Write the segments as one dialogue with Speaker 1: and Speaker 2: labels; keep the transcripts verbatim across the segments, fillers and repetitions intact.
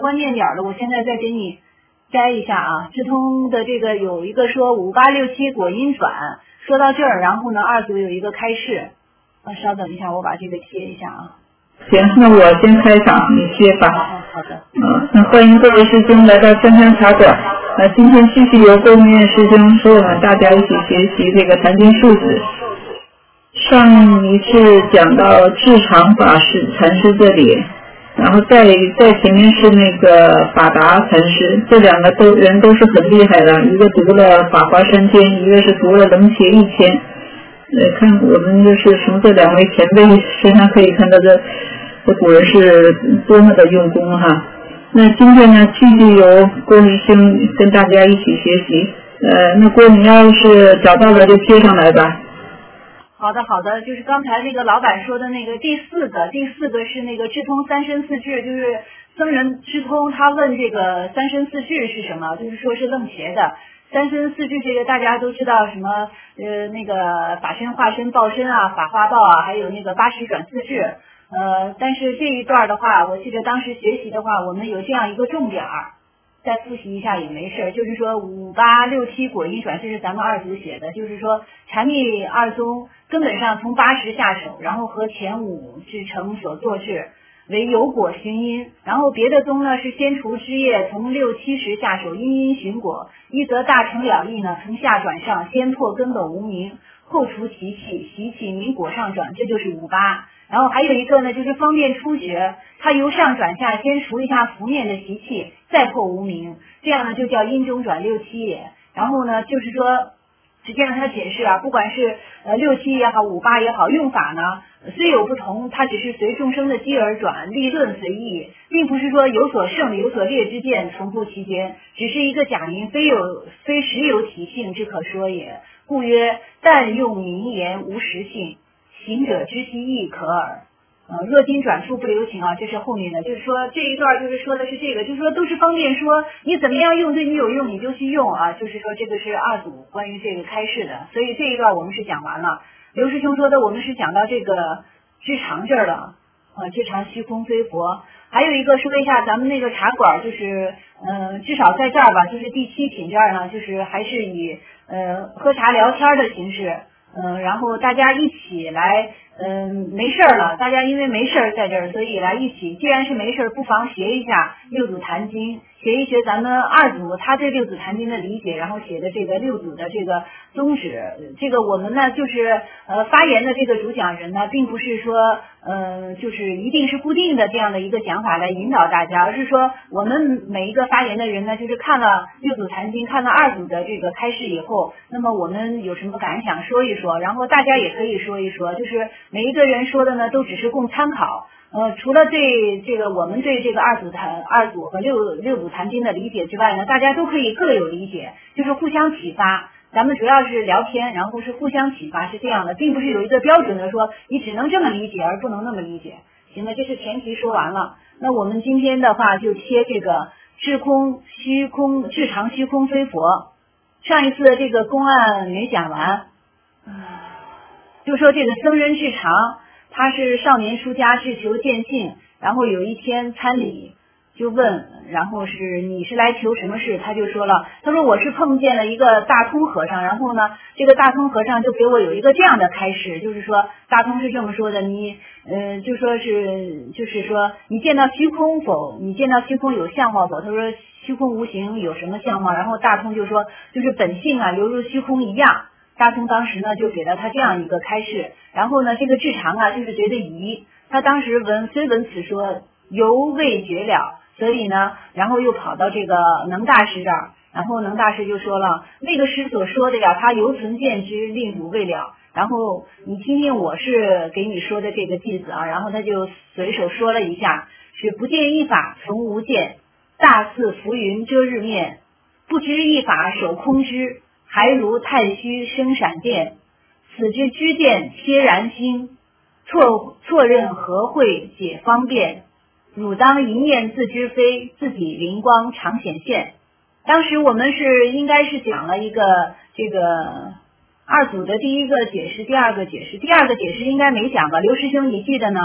Speaker 1: 关键点了，我现在再给你摘一下啊。智通的这个有一个说五八六七果阴转，说到这儿，然后呢二组有一个开示，啊，稍等一下，我把这个贴一下啊。
Speaker 2: 行，那我先开场，你接吧。
Speaker 1: 哦，好的。
Speaker 2: 嗯，那欢迎各位师兄来到香香茶馆。那今天继续由郭明月师兄和我们大家一起学习这个坛经数子。上一次讲到智常法师禅师这里，然后在在前面是那个法达禅师，这两个都人都是很厉害的，一个读了《法华三千》，一个是读了《楞伽一千》。呃，看我们就是从这两位前辈身上可以看到这这古人是多么的用功哈。那今天呢，继续由郭师兄跟大家一起学习。呃，那郭你要是找到了就接上来吧。
Speaker 1: 好的好的，就是刚才那个老板说的那个第四个，第四个是那个智通三身四智，就是僧人智通他问这个三身四智是什么，就是说是楞伽的。三身四智这个大家都知道什么呃那个法身化身报身啊，法化报啊，还有那个八十转四智。呃但是这一段的话，我记得当时学习的话，我们有这样一个重点儿，再复习一下也没事，就是说五八六七果阴转，这是咱们二组写的，就是说禅密二宗根本上从八十下手，然后和前五至成所作智为有果寻因，然后别的宗呢是先除枝叶，从六七十下手，因因寻果，一则大成了义呢，从下转上，先破根本无明，后除习气，习气明果上转，这就是五八。然后还有一个呢，就是方便初学，它由上转下，先除一下浮面的习气，再破无明，这样呢就叫因中转六七也。然后呢，就是说实际上他解释啊，不管是呃六七也好，五八也好，用法呢虽有不同，它只是随众生的机而转，立论随意，并不是说有所胜有所劣之见重复其间，只是一个假名，非有非实有体性之可说也。故曰：但用名言无实性，行者知其意可耳。呃，若今转述不留情啊，这是后面的，就是说这一段就是说的是这个，就是说都是方便说你怎么样用对你有用你就去用啊，就是说这个是二组关于这个开示的，所以这一段我们是讲完了。刘师兄说的我们是讲到这个知常这儿了，呃，知常虚空非佛。还有一个说一下咱们那个茶馆，就是呃至少在这儿吧，就是第七品这儿呢，就是还是以呃喝茶聊天的形式。嗯、呃，然后大家一起来，嗯、呃，没事儿了，大家因为没事儿在这儿，所以来一起。既然是没事儿，不妨学一下六祖坛经，学一学咱们二组他对六祖坛经的理解，然后写的这个六祖的这个宗旨。这个我们呢，就是呃发言的这个主讲人呢，并不是说呃就是一定是固定的这样的一个讲法来引导大家，而是说我们每一个发言的人呢，就是看了六祖坛经，看了二组的这个开示以后，那么我们有什么感想说一说，然后大家也可以说一说，就是每一个人说的呢，都只是供参考。呃，除了对这个我们对这个二组坛二组和六六组坛经的理解之外呢，大家都可以各有理解，就是互相启发。咱们主要是聊天，然后是互相启发，是这样的，并不是有一个标准的说你只能这么理解而不能那么理解。行了，这是前提说完了。那我们今天的话就切这个智空虚空智常虚空非佛。上一次的这个公案没讲完，就说这个僧人智常，他是少年出家，志求见性，然后有一天参礼就问，然后是你是来求什么事？他就说了，他说我是碰见了一个大通和尚，然后呢这个大通和尚就给我有一个这样的开示，就是说大通是这么说的，你呃就说是就是说你见到虚空否？你见到虚空有相貌否？他说虚空无形有什么相貌？然后大通就说就是本性啊犹如虚空一样。大通当时呢就给了他这样一个开示，然后呢这个智常啊就是觉得疑，他当时闻虽闻此说犹未决了，所以呢然后又跑到这个能大师这儿，然后能大师就说了，那个师所说的呀，他犹存见之，令汝未了，然后你听听我是给你说的这个句子啊，然后他就随手说了一下，是不见一法从无见，大似浮云遮日面，不知一法守空之，还如太虚生闪电，此之知见切然心，错错认何会解方便，汝当一念自知非，自己灵光常显现。当时我们是应该是讲了一个这个二组的第一个解释，第二个解释，第二个解释应该没讲吧？刘师兄你记得呢？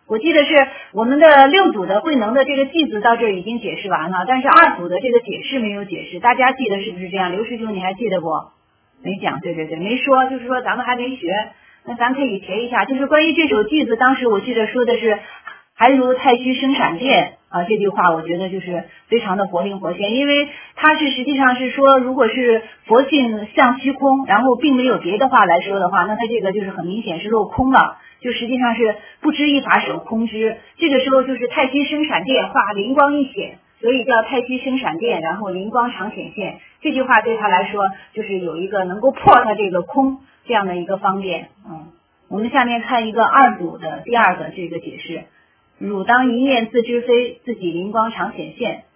Speaker 1: 我记得是我们的六组的慧能的这个句子到这儿已经解释完了，但是二组的这个解释没有解释，大家记得是不是这样？刘师兄你还记得不？没讲，对对对，没说，就是说咱们还没学，那咱可以学一下，就是关于这首句子，当时我记得说的是还如太虚生闪电啊，这句话我觉得就是非常的活灵活现，因为它是实际上是说，如果是佛性向虚空，然后并没有别的话来说的话，那它这个就是很明显是落空了，就实际上是不知一法手空知，这个时候就是太虚生闪电，化灵光一显，所以叫太虚生闪电，然后灵光常显现。这句话对他来说就是有一个能够破他这个空这样的一个方便。嗯，我们下面看一个二组的第二个这个解释。汝当一念自知非，自己灵光常显现。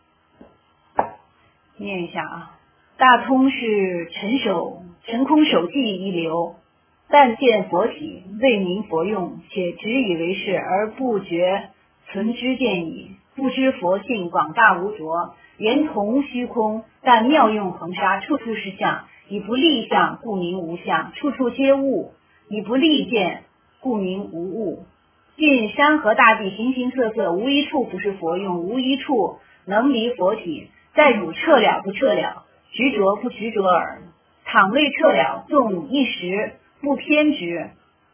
Speaker 1: 念一下啊，大通是尘手尘空手迹一流，但见佛体，为名佛用，且只以为是而不觉存知见矣。不知佛性广大无着，连同虚空，但妙用恒沙，处处是相，以不立相，故名无相；处处皆物，以不立见，故名无物。尽山河大地，形形色色，无一处不是佛用，无一处能离佛体。在汝彻了不彻了，执着不执着耳。倘未彻了，纵一时不偏执。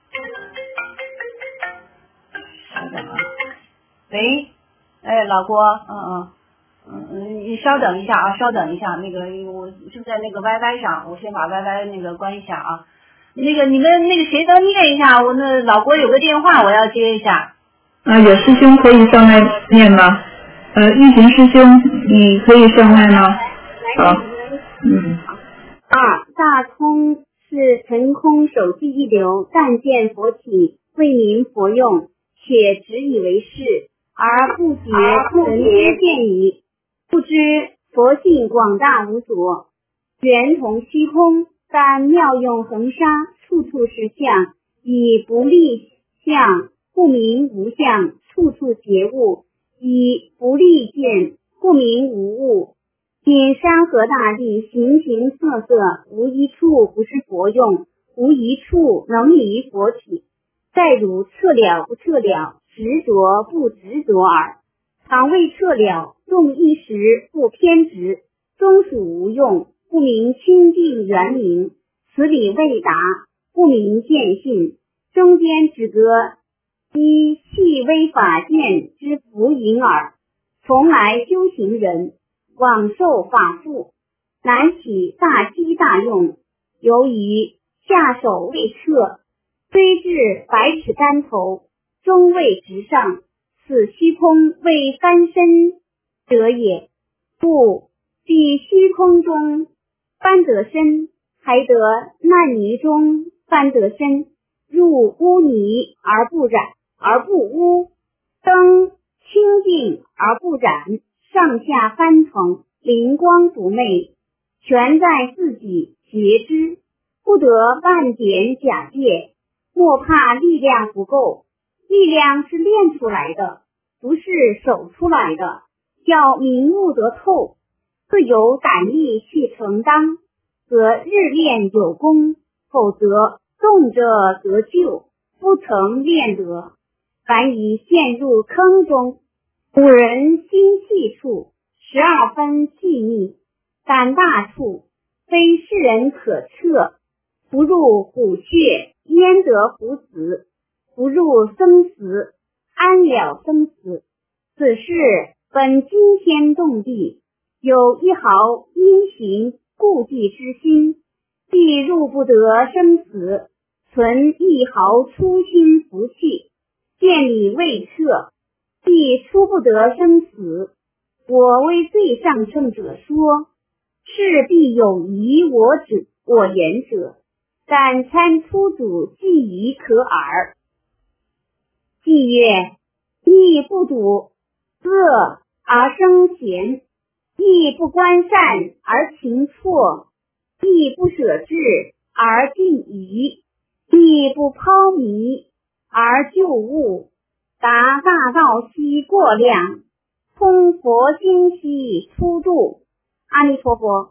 Speaker 1: 稍等啊，喂，哎，老郭，嗯嗯嗯嗯，你稍等一下啊，稍等一下，那个我正在那个 Y Y 上，我先把 Y Y 那个关一下啊。那个你们那个谁都念一下，我那老郭有个电话我要接一下。
Speaker 2: 啊，有师兄可以上来念吗？呃，玉行师兄，你可以上来吗？好，嗯。
Speaker 3: 二，大通是尘空手迹一流，但见佛体，为名佛用，且只以为是，而不觉存知见矣。不知佛性广大无着，圆同虚空，但妙用恒沙，处处是相，以不立相，故名无相；处处皆物，以不立见，故名无物。因山河大地，形形色色，无一处不是佛用，无一处能离佛体。再如彻了不彻了，执着不执着耳。倘未彻了，纵一时不偏执，终属无用，故名清净圆明。此理未达，故名见性。中间只隔一细微法见之浮盈耳。从来修行人，往受法富，难起大机大用，由于下手未彻，虽至百尺竿头，终未直上，此虚空未翻身者也。故即虚空中翻得身，还得烂泥中翻得身，入污泥而不染而不污，灯清净而不染，上下翻腾，灵光不昧，全在自己觉知，不得半点假借。莫怕力量不够，力量是练出来的，不是手出来的。要明悟得透，自有胆力去承担，则日练有功，否则动辄得救，不曾练得。凡已陷入坑中，古人心细处，十二分细腻，胆大处，非世人可测。不入虎穴，焉得虎子？不入生死，安了生死？此事本惊天动地，有一毫因行故忌之心，必入不得生死，存一毫初心福气，见理未彻，必出不得生死。我为最上乘者说，是必有疑我者我言者，但参出主记疑可耳。既曰：亦不睹恶而生贤，亦不观善而情错，亦不舍智而尽疑，亦不抛迷而就悟，达大道悉过量，通佛经悉出度。阿弥陀佛。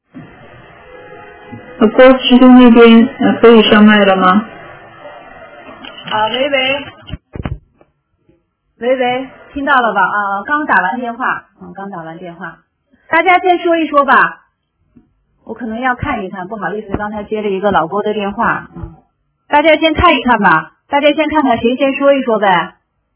Speaker 2: 郭师兄那边呃可以上麦了吗？
Speaker 1: 啊，喂喂， 喂喂，听到了吧？啊，刚打完电话，嗯，刚打完电话，大家先说一说吧。我可能要看一看，不好意思，刚才接了一个老郭的电话，嗯，大家先看一看吧，大家先看看谁先说一说呗。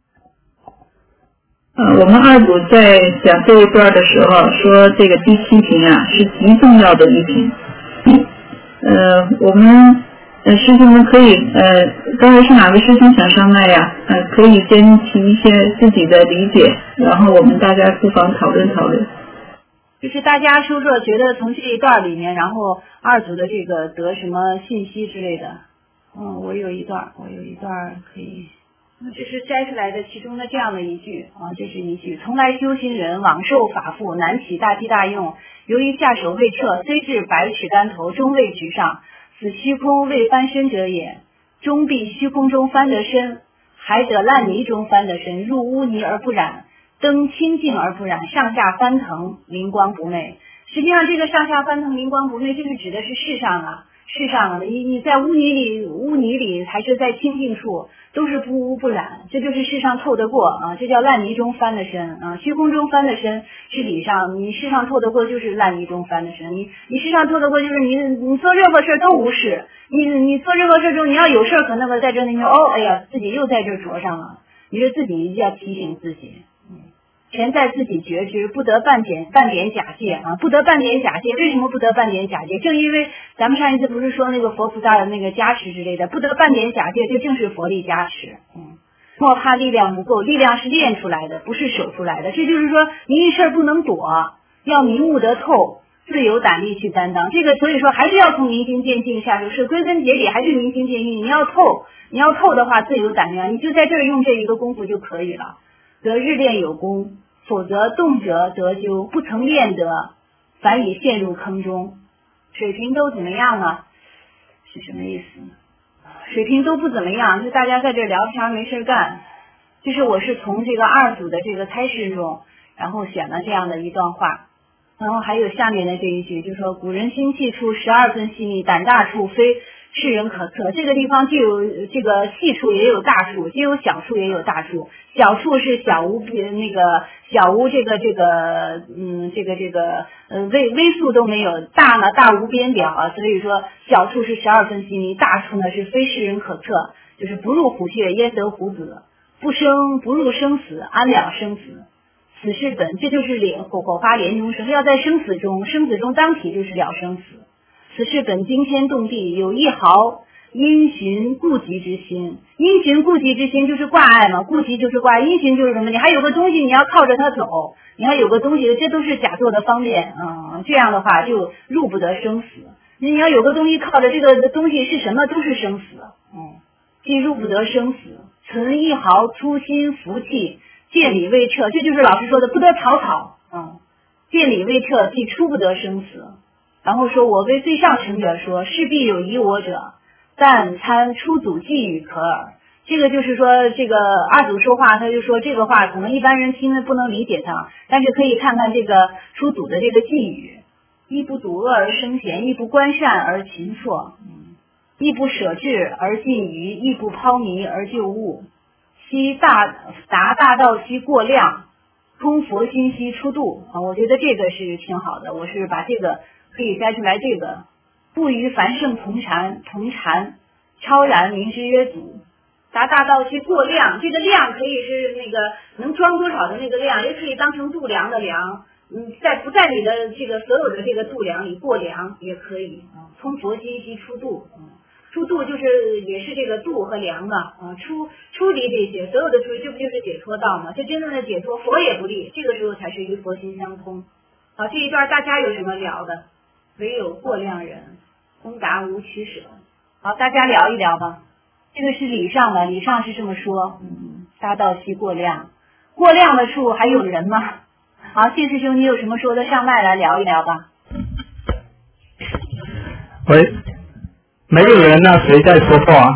Speaker 2: 呃，我们二组在讲这一段的时候说，这个第七品啊是极重要的一品。呃，我们呃师兄们可以呃，刚才是哪个师兄想上麦呀？呃，可以先提一些自己的理解，然后我们大家不妨讨论讨论。
Speaker 1: 就是大家说说，觉得从这一段里面，然后二组的这个得什么信息之类的。嗯，我有一段，我有一段可以，这是摘出来的其中的这样的一句啊，这是一句：从来修行人枉受法腹，难起大机大用。由于下手未彻，虽至百尺竿头，终未直上。此虚空未翻身者也。终必虚空中翻得身，还得烂泥中翻得身。入污泥而不染，登清净而不染，上下翻腾，灵光不昧。实际上，这个上下翻腾，灵光不昧，这是指的是世上啊，世上啊，你你在污泥里，污泥里还是在清净处，都是不污不染，这就是世上透得过啊，这叫烂泥中翻的身啊，虚空中翻的身是理上，你世上透得过就是烂泥中翻的身，你你世上透得过就是你你做任何事都无事，你你做任何事中你要有事可那个在这里面哦，哎呀，自己又在这着上了，你是自己要提醒自己。全在自己觉知，不得半点半点假借啊！不得半点假借，为什么不得半点假借？正因为咱们上一次不是说那个佛菩萨的那个加持之类的，不得半点假借，这正是佛力加持。嗯，莫怕力量不够，力量是练出来的，不是守出来的。这就是说，你一事不能躲，要明悟得透，最有胆力去担当。这个所以说，还是要从明心见性下手，是归根结底还是明心见性。你要透，你要透的话，最有胆量，你就在这儿用这一个功夫就可以了。得日练有功，否则动辄得咎，不曾练得，反已陷入坑中。水平都怎么样啊？是什么意思？水平都不怎么样，就大家在这聊天没事干。就是我是从这个二组的这个猜示中，然后选了这样的一段话。然后还有下面的这一句，就说古人心气处十二分细密，胆大处非世人可测。这个地方既有这个细处也有大处，既有小处也有大处。小处是小无那个小无这个这个嗯这个这个呃微微数都没有，大呢大无边表啊，所以说小处是十二分细密，大处呢是非世人可测，就是不入虎穴焉得虎子，不生不入生死安了生死。此是本，这就是莲火火花莲中生，要在生死中，生死中当体就是了生死。此是本惊天动地，有一毫因循顾及之心。因循顾及之心就是挂碍嘛，顾及就是挂碍，因循就是什么？你还有个东西你要靠着它走，你还有个东西，这都是假作的方便啊、嗯。这样的话就入不得生死。你要有个东西靠着，这个东西是什么？都是生死。嗯，既入不得生死，存一毫初心福气。见理未彻，这就是老师说的不得草草，嗯，见理未彻，即出不得生死。然后说，我为最上乘者说，势必有疑我者，但参出祖寄语可耳。这个就是说，这个二祖说话，他就说这个话，可能一般人听了不能理解他，但是可以看看这个出祖的这个寄语：亦不睹恶而生贤，亦不观善而勤错，嗯，亦不舍智而近愚，亦不抛迷而就悟。悉大达大道悉过量，空佛心悉出度啊！我觉得这个是挺好的，我是把这个可以摘出来。这个不与凡圣同禅，同禅超然名之曰祖。达大道悉过量，这个量可以是那个能装多少的那个量，也可以当成度量的量。嗯，在不在你的这个所有的这个度量里过量也可以啊。空佛心悉出度，嗯。出度就是也是这个度和量嘛，啊，出出离这些所有的出离，这不就是解脱道吗？这真正的解脱，佛也不立，这个时候才是与佛心相通。好，这一段大家有什么聊的？唯有过量人，通达无取舍。好，大家聊一聊吧。这个是理上的，理上是这么说，嗯，大道悉过量，过量的处还有人吗？好，谢师兄，你有什么说的？上麦来聊一聊吧。
Speaker 4: 喂。没有人呢，谁在说话？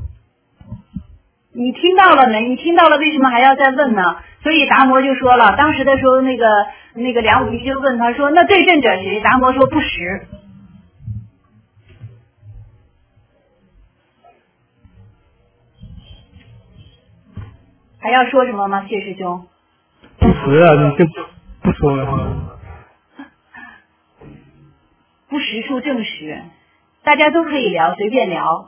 Speaker 1: 你听到了没？你听到了，为什么还要再问呢？所以达摩就说了，当时的时候，那个那个梁武帝就问他说：“那对阵者谁？”达摩说：“不识。” 还要说什么吗，谢师兄？
Speaker 4: 不实啊，你就不说了。
Speaker 1: 不实处正实，大家都可以聊，随便聊。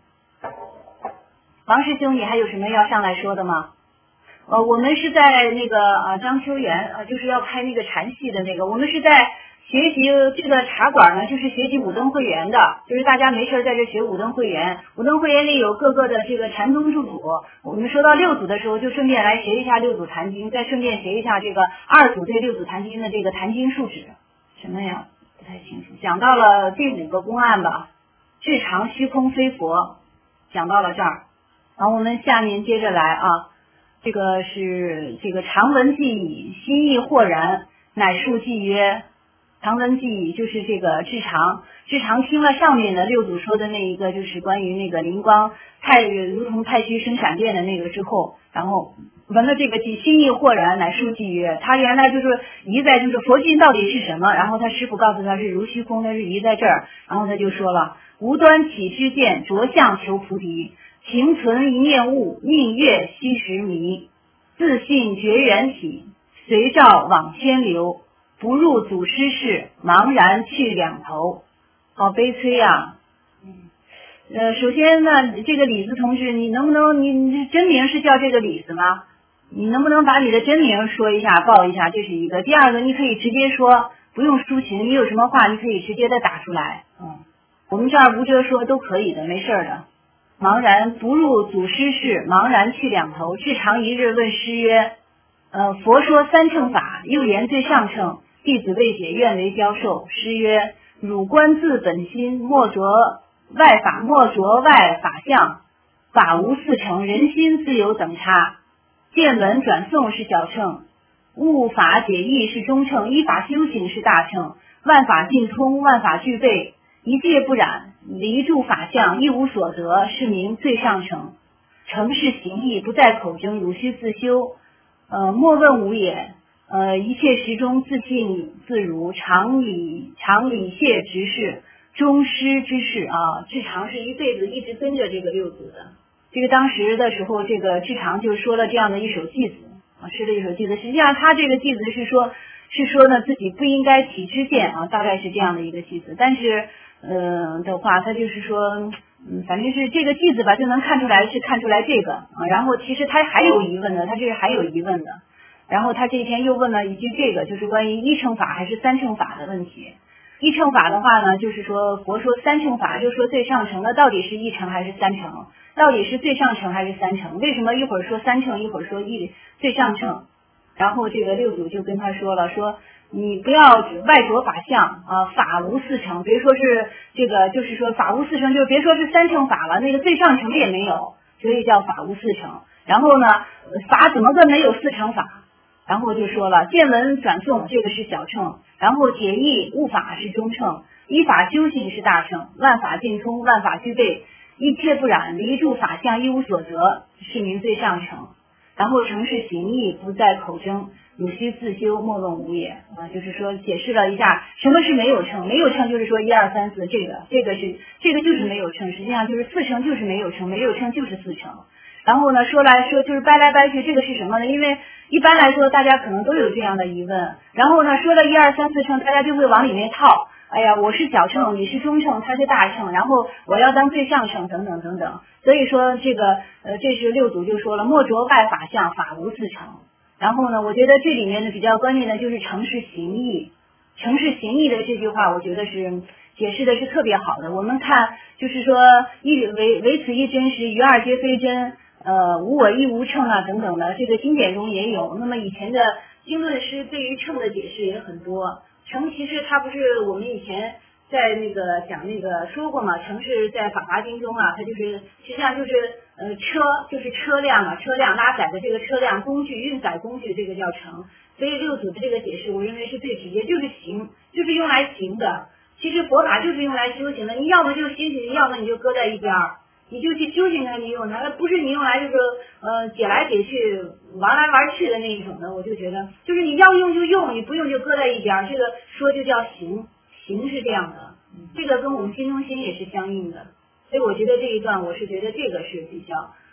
Speaker 1: 王师兄，你还有什么要上来说的吗？呃，我们是在那个呃章丘园呃，就是要拍那个禅戏的那个，我们是在学习这个茶馆呢，就是学习五灯会员的，就是大家没事在这学五灯会员。五灯会员里有各个的这个禅宗注祖，我们说到六祖的时候，就顺便来学一下六祖坛经，再顺便学一下这个二祖对六祖坛经的这个坛经述旨。什么呀？不太清楚。讲到了第五个公案吧，至常虚空非佛，讲到了这儿。然后我们下面接着来啊，这个是这个常闻记矣，心意豁然，乃述记曰。常闻记矣就是这个智常，智常听了上面的六祖说的那一个，就是关于那个灵光太如同太虚生闪电的那个之后，然后闻了这个记，心意豁然，乃述记曰。他原来就是疑在就是佛经到底是什么，然后他师父告诉他是如虚空，他是疑在这儿，然后他就说了：无端起之见，着相求菩提，情存一念悟，命月悉时迷，自信觉缘体，随照往千流。不入祖师室，茫然去两头，好悲催啊！呃，首先呢，这个李子同志，你能不能，你你真名是叫这个李子吗？你能不能把你的真名说一下，报一下？这是一个。第二个，你可以直接说，不用抒情，你有什么话你可以直接的打出来。嗯，我们这儿无遮说都可以的，没事的。茫然不入祖师室，茫然去两头。至常一日问师曰：呃，佛说三乘法，又言最上乘。弟子未解，愿为教授。师曰：汝观自本心，莫着外法，莫着外法相。法无四乘，人心自有等差。见闻转诵是小乘，悟法解义是中乘，依法修行是大乘。万法尽通，万法具备，一戒不染，离住法相，一无所得，是名最上乘。诚是行义，不在口争，汝须自修。呃，莫问无也。呃，一切时中自信自如，常理常理谢执事，忠师之事啊。智常是一辈子一直跟着这个六祖的。这个当时的时候，这个智常就说了这样的一首偈子啊，说了一首偈子。实际上他这个偈子是说，是说呢自己不应该起知见啊，大概是这样的一个偈子。但是，嗯、呃、的话，他就是说，嗯，反正是这个偈子吧，就能看出来是看出来这个啊。然后其实他还有疑问的，他这是还有疑问的。然后他这一天又问了一句这个，就是关于一乘法还是三乘法的问题。一乘法的话呢，就是说佛说三乘法，就说最上乘的到底是一乘还是三乘，到底是最上乘还是三乘？为什么一会儿说三乘，一会儿说一最上乘？然后这个六祖就跟他说了，说你不要外着法相啊，法无四乘，别说是这个，就是说法无四乘，就是别说是三乘法了，那个最上乘也没有，所以叫法无四乘。然后呢，法怎么个没有四乘法？然后就说了，见闻转诵这个是小乘，然后解义悟法是中乘，依法修行是大乘，万法尽通，万法具备，一切不染，离住法相，一无所得，是名最上乘。然后诚是行义，不在口争，汝须自修，莫问无也啊，就是说解释了一下什么是没有乘，没有乘就是说一二三四，这个这个是这个就是没有乘，实际上就是四乘就是没有乘，没有乘就是四乘。然后呢，说来说就是掰来掰去，这个是什么呢？因为一般来说大家可能都有这样的疑问。然后呢，说了一二三四乘，大家就会往里面套。哎呀，我是小乘，你是中乘，他是大乘，然后我要当最上乘，等等等等。所以说这个呃，这是六祖就说了，莫着外法相，法无四乘。然后呢，我觉得这里面的比较关键的就是诚实行义。诚实行义的这句话，我觉得是解释的是特别好的。我们看就是说一唯唯此一真实，余二皆非真。呃，无我亦无乘啊，等等的，这个经典中也有。那么以前的经论师对于乘的解释也很多。乘其实它不是我们以前在那个讲那个说过嘛，乘是在法华经中啊，它就是实际上就是呃车就是车辆啊，车辆拉载的这个车辆工具运载工具，这个叫乘。所以六祖的这个解释，我认为是最直接，就是行，就是用来行的。其实佛法就是用来修行的，你要么就修行，要么你就搁在一边儿。你就去修行它，你用它，不是你用来就是呃解来解去玩来玩去的那一种的。我就觉得，就是你要用就用，你不用就搁在一边。这个说就叫行，行是这样的，这个跟我们心中心也是相应的。所以我觉得这一段，我是觉得这个是比较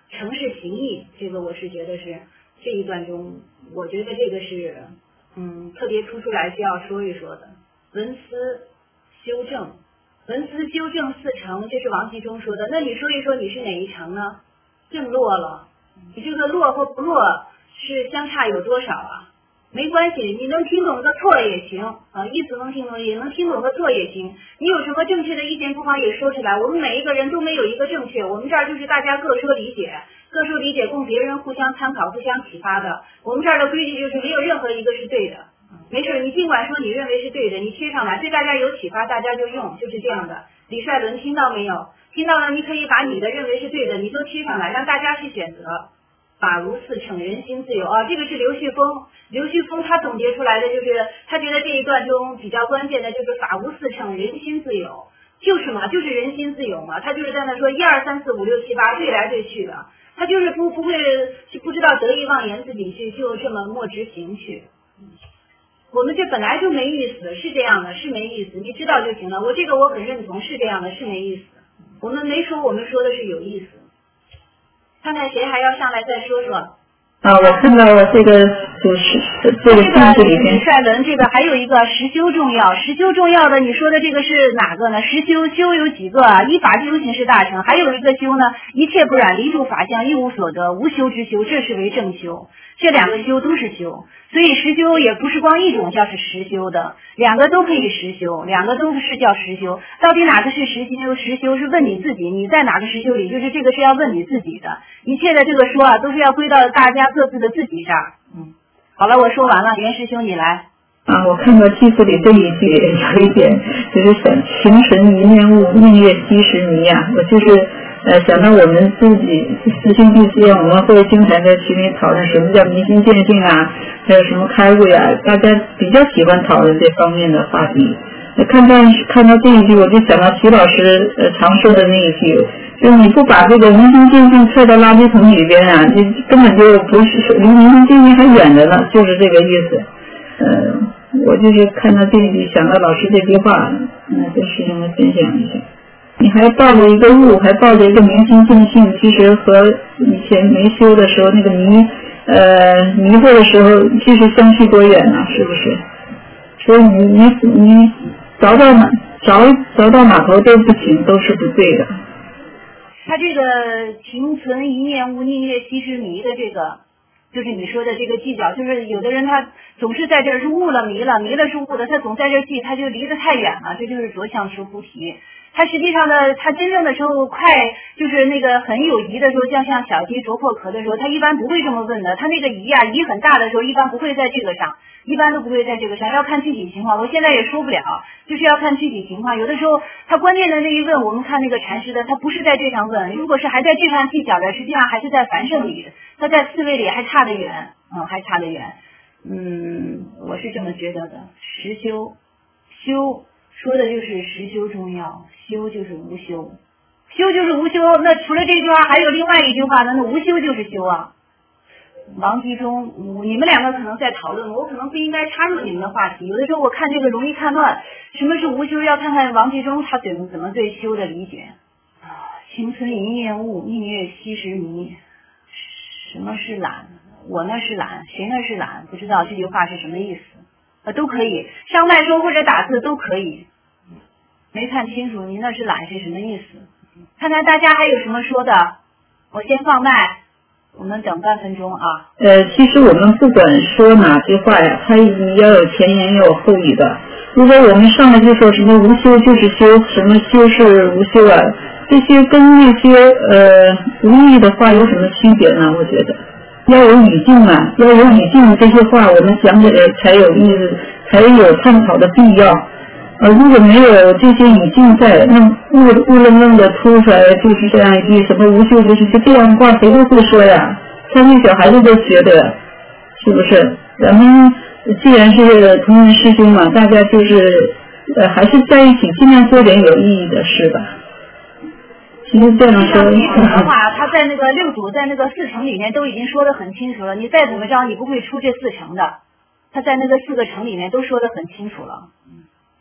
Speaker 1: 诚是行义，这个我是觉得是这一段中，我觉得这个是嗯特别突出来需要说一说的。文思修正，文思修正四成，这是王继忠说的。那你说一说你是哪一成呢？正落了，你这个落或不落是相差有多少啊？没关系，你能听懂个错也行啊，意思能听懂，也能听懂个错也行。你有什么正确的意见，不妨也说出来。我们每一个人都没有一个正确，我们这儿就是大家各说理解，各说理解，供别人互相参考、互相启发的。我们这儿的规矩就是没有任何一个是对的。没事，你尽管说你认为是对的，你贴上来，对大家有启发，大家就用，就是这样的。李帅伦听到没有？听到了，你可以把你的认为是对的，你都贴上来，让大家去选择。法无四乘，人心自由啊！这个是刘旭峰，刘旭峰他总结出来的，就是他觉得这一段中比较关键的就是法无四乘，人心自由，就是嘛，就是人心自由嘛。他就是在那说一二三四五六七八对来对去的，他就是不不会不知道得意忘言，自己去就这么默执行去。我们这本来就没意思，是这样的，是没意思，你知道就行了。我这个我很认同，是这样的，是没意思。我们没说我们说的是有意思。看看谁还要上来再说说
Speaker 2: 啊！我看到了这个就是这个镜子里面，
Speaker 1: 李帅伦这个还有一个实修重要，实修重要的，你说的这个是哪个呢？实修修有几个啊？依法修行是大成，还有一个修呢，一切不染，离住法相，一无所得，无修之修，这是为正修。这两个修都是修，所以实修也不是光一种叫是实修的，两个都可以实修，两个都是叫实修。到底哪个是实修？实修是问你自己，你在哪个实修里？就是这个是要问你自己的。一切的这个说啊，都是要归到大家各自的自己上。嗯，好了，我说完了，袁师兄你来。
Speaker 2: 啊，我看到记词里这一句有一点，就是想情神一念悟，命月七十迷呀。我就是呃想到我们自己师兄弟之间，我们会经常在群里讨论什么叫明心见性啊，还有什么开悟呀，大家比较喜欢讨论这方面的话题。看到看到这一句，我就想到徐老师呃常说的那一句，就是你不把这个明心见性踹到垃圾桶里边啊，你根本就不是离明心见性还远着呢，就是这个意思。呃，我就是看到这一句，想到老师这句话，那跟师兄们分享一下。你还抱着一个悟，还抱着一个明心见性，其实和以前没修的时候那个迷呃迷惑的时候，其实相去多远呢？是不是？所以你你你着到哪着着到哪头都不行，都是不对的。
Speaker 1: 他这个情存一念悟，宁月七十迷的这个。就是你说的这个计较，就是有的人他总是在这儿是悟了迷了，迷了是悟的，他总在这儿记，他就离得太远了，这就是着相求菩提。他实际上呢，他真正的时候快就是那个很有疑的时候，像像小鸡啄破壳的时候，他一般不会这么问的。他那个疑啊疑很大的时候，一般不会在这个上，一般都不会在这个上，要看具体情况。我现在也说不了，就是要看具体情况。有的时候他关键的那一问，我们看那个禅师的，他不是在这上问，如果是还在这上计较的，实际上还是在凡圣里，他在四位里还差得远，嗯，还差得远。嗯，我是这么觉得的。实修，修说的就是实修重要，修就是无修，修就是无修。那除了这句话，还有另外一句话呢？那无修就是修啊。王集中，你们两个可能在讨论，我可能不应该插入你们的话题。有的时候我看这个容易看乱，什么是无修？要看看王集中他怎么怎么对修的理解。情存一念悟，宁月七十迷。什么是懒？我那是懒，谁那是懒？不知道这句话是什么意思？呃，都可以，上麦说或者打字都可以。没看清楚，您那是懒是什么意思？看看大家还有什么说的。我先放麦，我们等半分钟啊。
Speaker 2: 呃，其实我们不管说哪句话呀，它要有前言要有后语的。如果我们上来就说什么无修就是修，什么修是无修啊，这些跟那些呃无意义的话有什么区别呢？我觉得要有语境啊，要有语境，这些话我们讲起来才有意思，才有探讨的必要。呃，如果没有这些语境在，那雾雾愣愣的突出来就是这样一句什么无修就是就这样话，谁都会说呀，三岁小孩子都学的，是不是？咱们既然是同门师兄嘛，大家就是呃还是在一起，尽量做点有意义的事吧。其实这样说
Speaker 1: 的话，他在那个六祖在那个四乘里面都已经说得很清楚了，你再怎么着你不会出这四乘的，他在那个四个乘里面都说得很清楚了。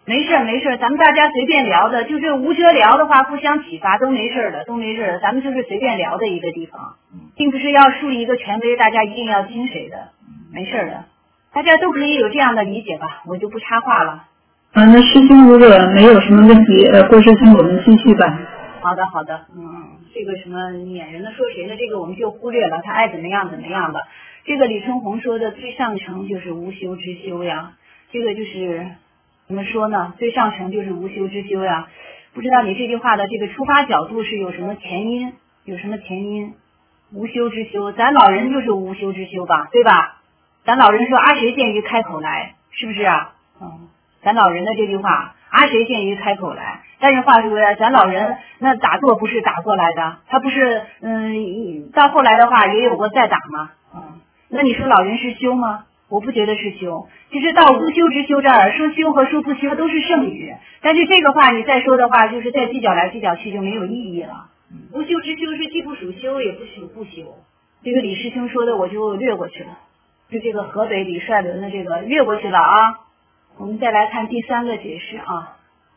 Speaker 1: 没事没事，咱们大家随便聊的，就是无遮聊的话互相启发都没事的，都没事的，咱们就是随便聊的一个地方，并不是要树立一个权威，大家一定要听谁的，没事的，大家都可以有这样的理解吧，我就不插话了。
Speaker 2: 啊，那师兄如果没有什么问题，呃，郭师兄我们继续吧。
Speaker 1: 好的好的，嗯，这个什么撵人的说谁的这个我们就忽略了，他爱怎么样怎么样吧。这个李春红说的最上乘就是无修之修呀，这个就是怎么说呢？最上乘就是无修之修呀。不知道你这句话的这个出发角度是有什么前因？有什么前因？无修之修，咱老人就是无修之修吧，对吧？咱老人说阿谁见于开口来，是不是啊？嗯，咱老人的这句话，阿谁见于开口来。但是话说回来，咱老人那打坐不是打过来的，他不是嗯，到后来的话也有过再打吗？嗯，那你说老人是修吗？我不觉得是修。其实到无修之修这儿，说修和说不修都是圣语，但是这个话你再说的话，就是再计较来计较去就没有意义了。无修之修是既不属修也不属不修。这个李师兄说的我就略过去了，就这个河北李帅伦的这个略过去了啊。我们再来看第三个解释啊。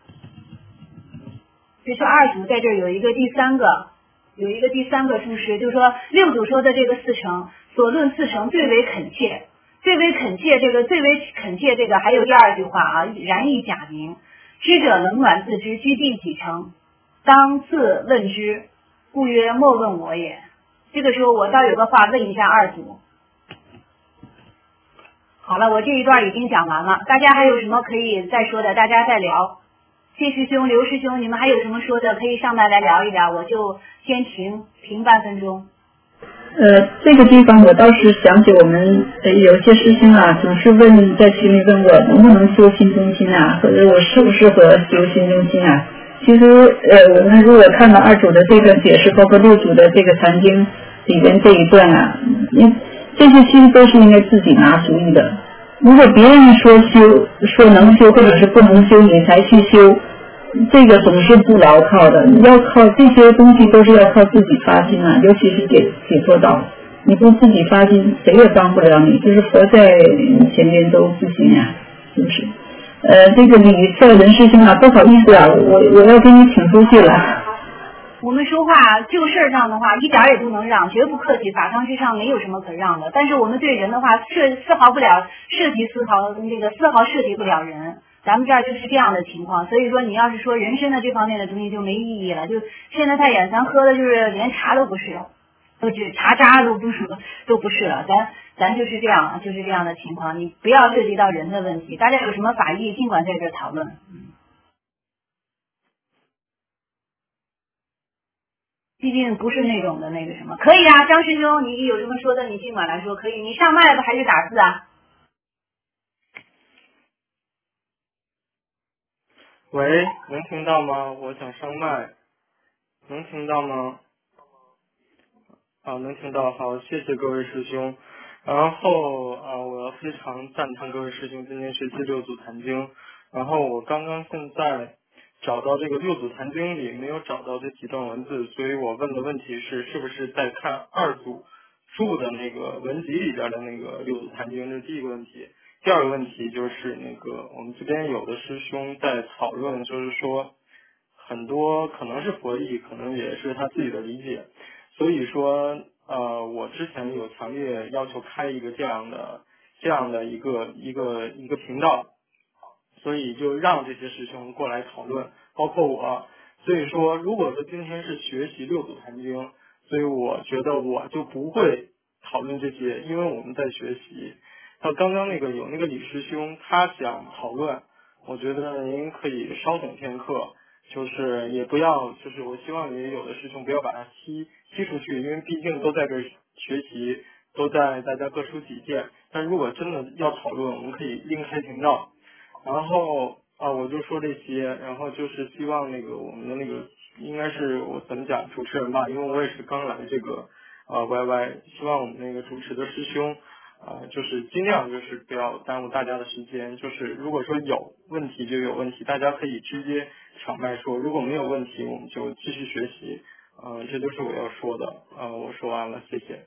Speaker 1: 就说二祖在这儿有一个第三个，有一个第三个注释，就是说六祖说的这个四乘，所论四乘最为恳切，最为恳切，这个最为恳切，这个还有第二句话啊，然亦假名，知者冷暖自知，居第几乘，当自问之，故曰莫问我也。这个时候我倒有个话问一下二祖。好了，我这一段已经讲完了，大家还有什么可以再说的？大家再聊。谢师兄、刘师兄，你们还有什么说的？可以上麦来聊一聊，我就先停停半分钟。
Speaker 2: 呃，这个地方我倒是想起我们呃有些师兄啊，总是问在群里问我能不能修心中心啊，或者我适不适合修心中心啊。其实呃，我们如果看到二祖的这个解释，包括六祖的这个禅经里边这一段啊，因这些其实都是应该自己拿主意的。如果别人说修，说能修或者是不能修，你才去修，这个总是不牢靠的。你要靠这些东西都是要靠自己发心啊，尤其是解解脱道，你不自己发心，谁也帮不了你，就是佛在前面都不行呀、啊，是不是？呃，这个李帅仁师兄啊，不好意思啊，我我要给你请出去了。
Speaker 1: 我们说话就事儿上的话，一点也不能让，绝不客气，法堂之上没有什么可让的。但是我们对人的话，涉丝毫不了涉及丝毫那个丝毫涉及不了人。咱们这儿就是这样的情况，所以说你要是说人身的这方面的东西就没意义了。就现在太远，咱喝的就是连茶都不是了，都只茶渣都不是了，都不是了。咱咱就是这样，就是这样的情况。你不要涉及到人的问题，大家有什么法益，尽管在这讨论。嗯。毕竟不是那种的那个什么，可以啊，张师兄，你有什么说的，你尽管来说，可以。你上麦吧还是打字啊？
Speaker 4: 喂，能听到吗？我想上麦，能听到吗？啊，能听到，好，谢谢各位师兄。然后啊，我要非常赞叹各位师兄今天学习六祖坛经。然后我刚刚现在找到这个六祖坛经里没有找到这几段文字，所以我问的问题是，是不是在看二祖注的那个文集里边的那个六祖坛经？这是第一个问题。第二个问题就是那个我们这边有的师兄在讨论，就是说很多可能是佛意，可能也是他自己的理解。所以说呃，我之前有强烈要求开一个这样的这样的一个一个一个频道。所以就让这些师兄过来讨论，包括我。所以说如果说今天是学习六祖坛经，所以我觉得我就不会讨论这些，因为我们在学习。像刚刚那个有那个李师兄他想讨论，我觉得您可以稍等片刻，就是也不要就是我希望也有的师兄不要把它踢踢出去，因为毕竟都在这学习，都在大家各抒己见。但如果真的要讨论，我们可以另开频道。然后啊，我就说这些，然后就是希望那个我们的那个应该是我怎么讲主持人吧，因为我也是刚来这个呃 Y Y， 希望我们那个主持的师兄啊、呃，就是尽量就是不要耽误大家的时间，就是如果说有问题就有问题，大家可以直接抢麦说，如果没有问题我们就继续学习，呃，这就是我要说的，呃，我说完了，谢谢。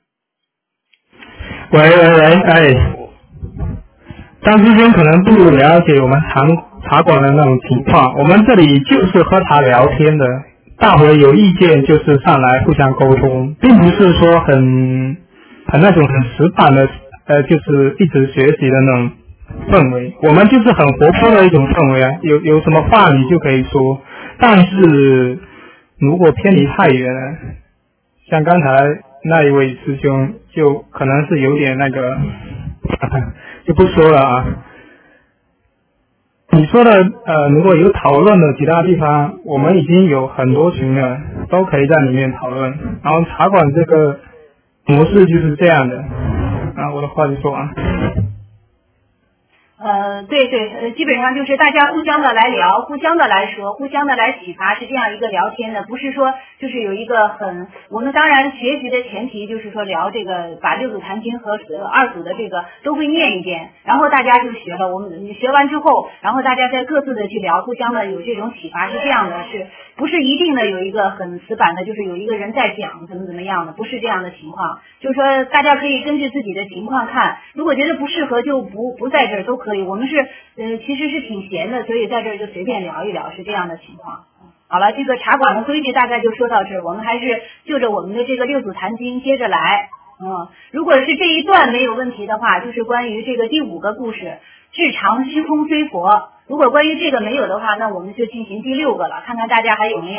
Speaker 5: 喂喂喂，哎。张师兄可能不了解我们堂茶馆的那种情况，我们这里就是和他聊天的，大伙有意见就是上来互相沟通，并不是说很很那种很死板的，呃，就是一直学习的那种氛围。我们就是很活泼的一种氛围啊，有有什么话你就可以说，但是如果偏离太远了，像刚才那一位师兄就可能是有点那个，就不说了啊。你说的呃，如果有讨论的其他地方，我们已经有很多群了，都可以在里面讨论。然后茶馆这个模式就是这样的。啊，我的话就说完。
Speaker 1: 呃，对对，呃，基本上就是大家互相的来聊，互相的来说，互相的来启发，是这样一个聊天的，不是说就是有一个很，我们当然学习的前提就是说聊这个，把六祖坛经和二祖的这个都会念一遍，然后大家就学了，我们学完之后，然后大家再各自的去聊，互相的有这种启发，是这样的，是不是一定的有一个很死板的，就是有一个人在讲怎么怎么样的，不是这样的情况，就是说大家可以根据自己的情况看，如果觉得不适合就不不在这儿都可以。我们是呃其实是挺闲的，所以在这儿就随便聊一聊，是这样的情况。好了，这个茶馆的规矩大概就说到这儿，我们还是就着我们的这个六祖坛经接着来。嗯，如果是这一段没有问题的话，就是关于这个第五个故事，至常虚空虽佛。如果关于这个没有的话，那我们就进行第六个了，看看大家还有没有。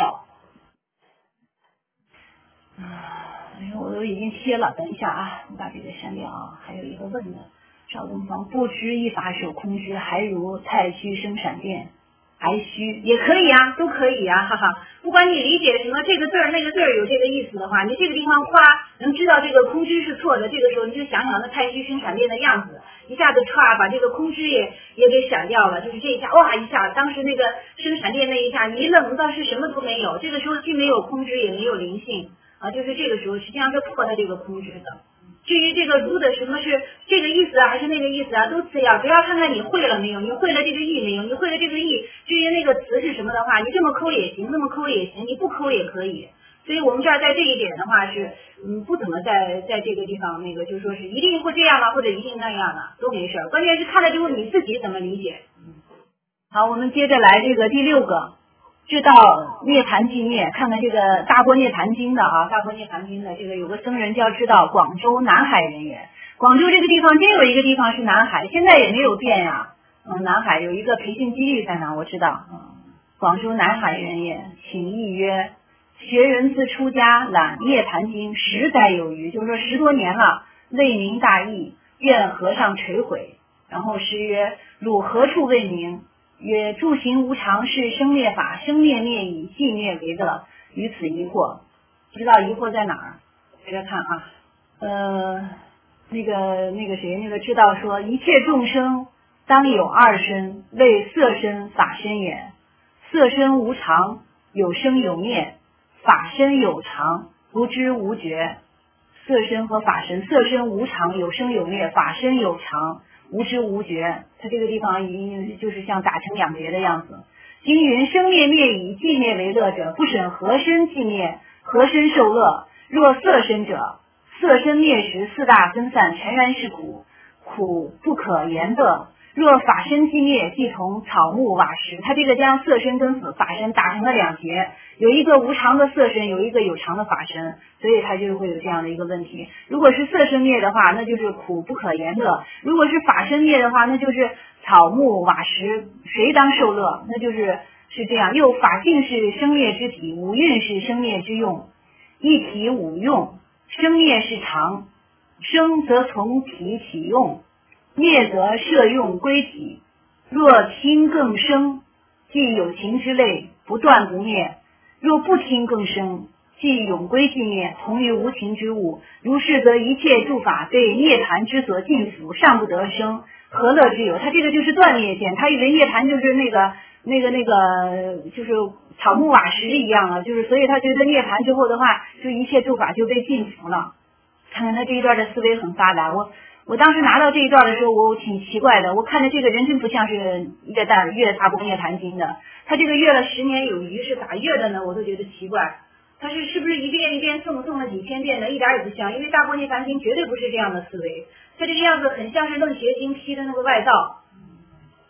Speaker 1: 哎呦，我都已经歇了，等一下啊，我把这个删掉啊。还有一个问的。赵东方不知一法守空知，还如太虚生闪电，还虚也可以啊，都可以啊，哈哈。不管你理解什么这个字儿那个字儿有这个意思的话，你这个地方夸能知道这个空知是错的，这个时候你就想想那太虚生闪电的样子，一下子歘把这个空知也也给闪掉了，就是这一下哇一下，当时那个生闪电那一下，你一愣，当时什么都没有，这个时候既没有空知也没有灵性啊，就是这个时候实际上是破了这个空知的。至于这个如的什么是这个意思啊，还是那个意思啊，都次要，只要看看你会了没有，你会了这个意没有，你会了这个意，至于那个词是什么的话，你这么抠也行，那么抠也行，你不抠也可以。所以我们这儿在这一点的话是，嗯，不怎么在在这个地方那个就说是一定会这样啊，或者一定那样啊，都没事儿，关键是看了之后你自己怎么理解。好，我们接着来这个第六个。知道涅盘寂灭，看看这个大般涅盘经的啊，大般涅盘经的这个有个僧人叫知道，广州南海人也。广州这个地方真有一个地方是南海，现在也没有变呀、啊。嗯，南海有一个培训基地在哪，我知道。嗯，广州南海人也，请意曰：学人自出家览涅盘经十载有余，就是说十多年了，未明大义，愿和尚垂悔。然后诗曰：汝何处未明？曰：住行无常是生灭法，生灭灭以寂灭为乐，于此疑惑。不知道疑惑在哪儿？接着看啊，呃，那个那个谁，那个知道说，一切众生当有二身，为色身、法身也。色身无常，有生有灭；法身有常，无知无觉。色身和法身，色身无常，有生有灭；法身有常，无知无觉。它这个地方已经就是像打成两截的样子。经云：生灭灭以寂灭为乐者，不审何身寂灭，何身受乐？若色身者，色身灭时四大分散，全然是苦，苦不可言乐。若法身寂灭，即同草木瓦石。它这个将色身跟法身打成了两截，有一个无常的色身，有一个有常的法身，所以它就会有这样的一个问题。如果是色身灭的话，那就是苦不可言乐；如果是法身灭的话，那就是草木瓦石，谁当受乐？那就是是这样。又法性是生灭之体，五蕴是生灭之用，一体五用，生灭是常，生则从体起用，灭则摄用归体。若听更生，即有情之类，不断不灭；若不听更生，即永归寂灭，同于无情之物。如是则一切诸法对涅盘之所禁服，尚不得生，何乐之有？他这个就是断灭见，他以为涅盘就是那个那个那个就是草木瓦石一样了，就是所以他觉得涅盘之后的话，就一切诸法就被禁服了。看看他这一段的思维很发达，我我当时拿到这一段的时候，我挺奇怪的，我看着这个人真不像是阅大阅大般涅盘经的，他这个阅了十年有余是咋阅的呢？我都觉得奇怪，他是是不是一遍一遍诵诵了几千遍的？一点也不像，因为大般涅盘经绝对不是这样的思维，他这个样子很像是楞邪经批的那个外道。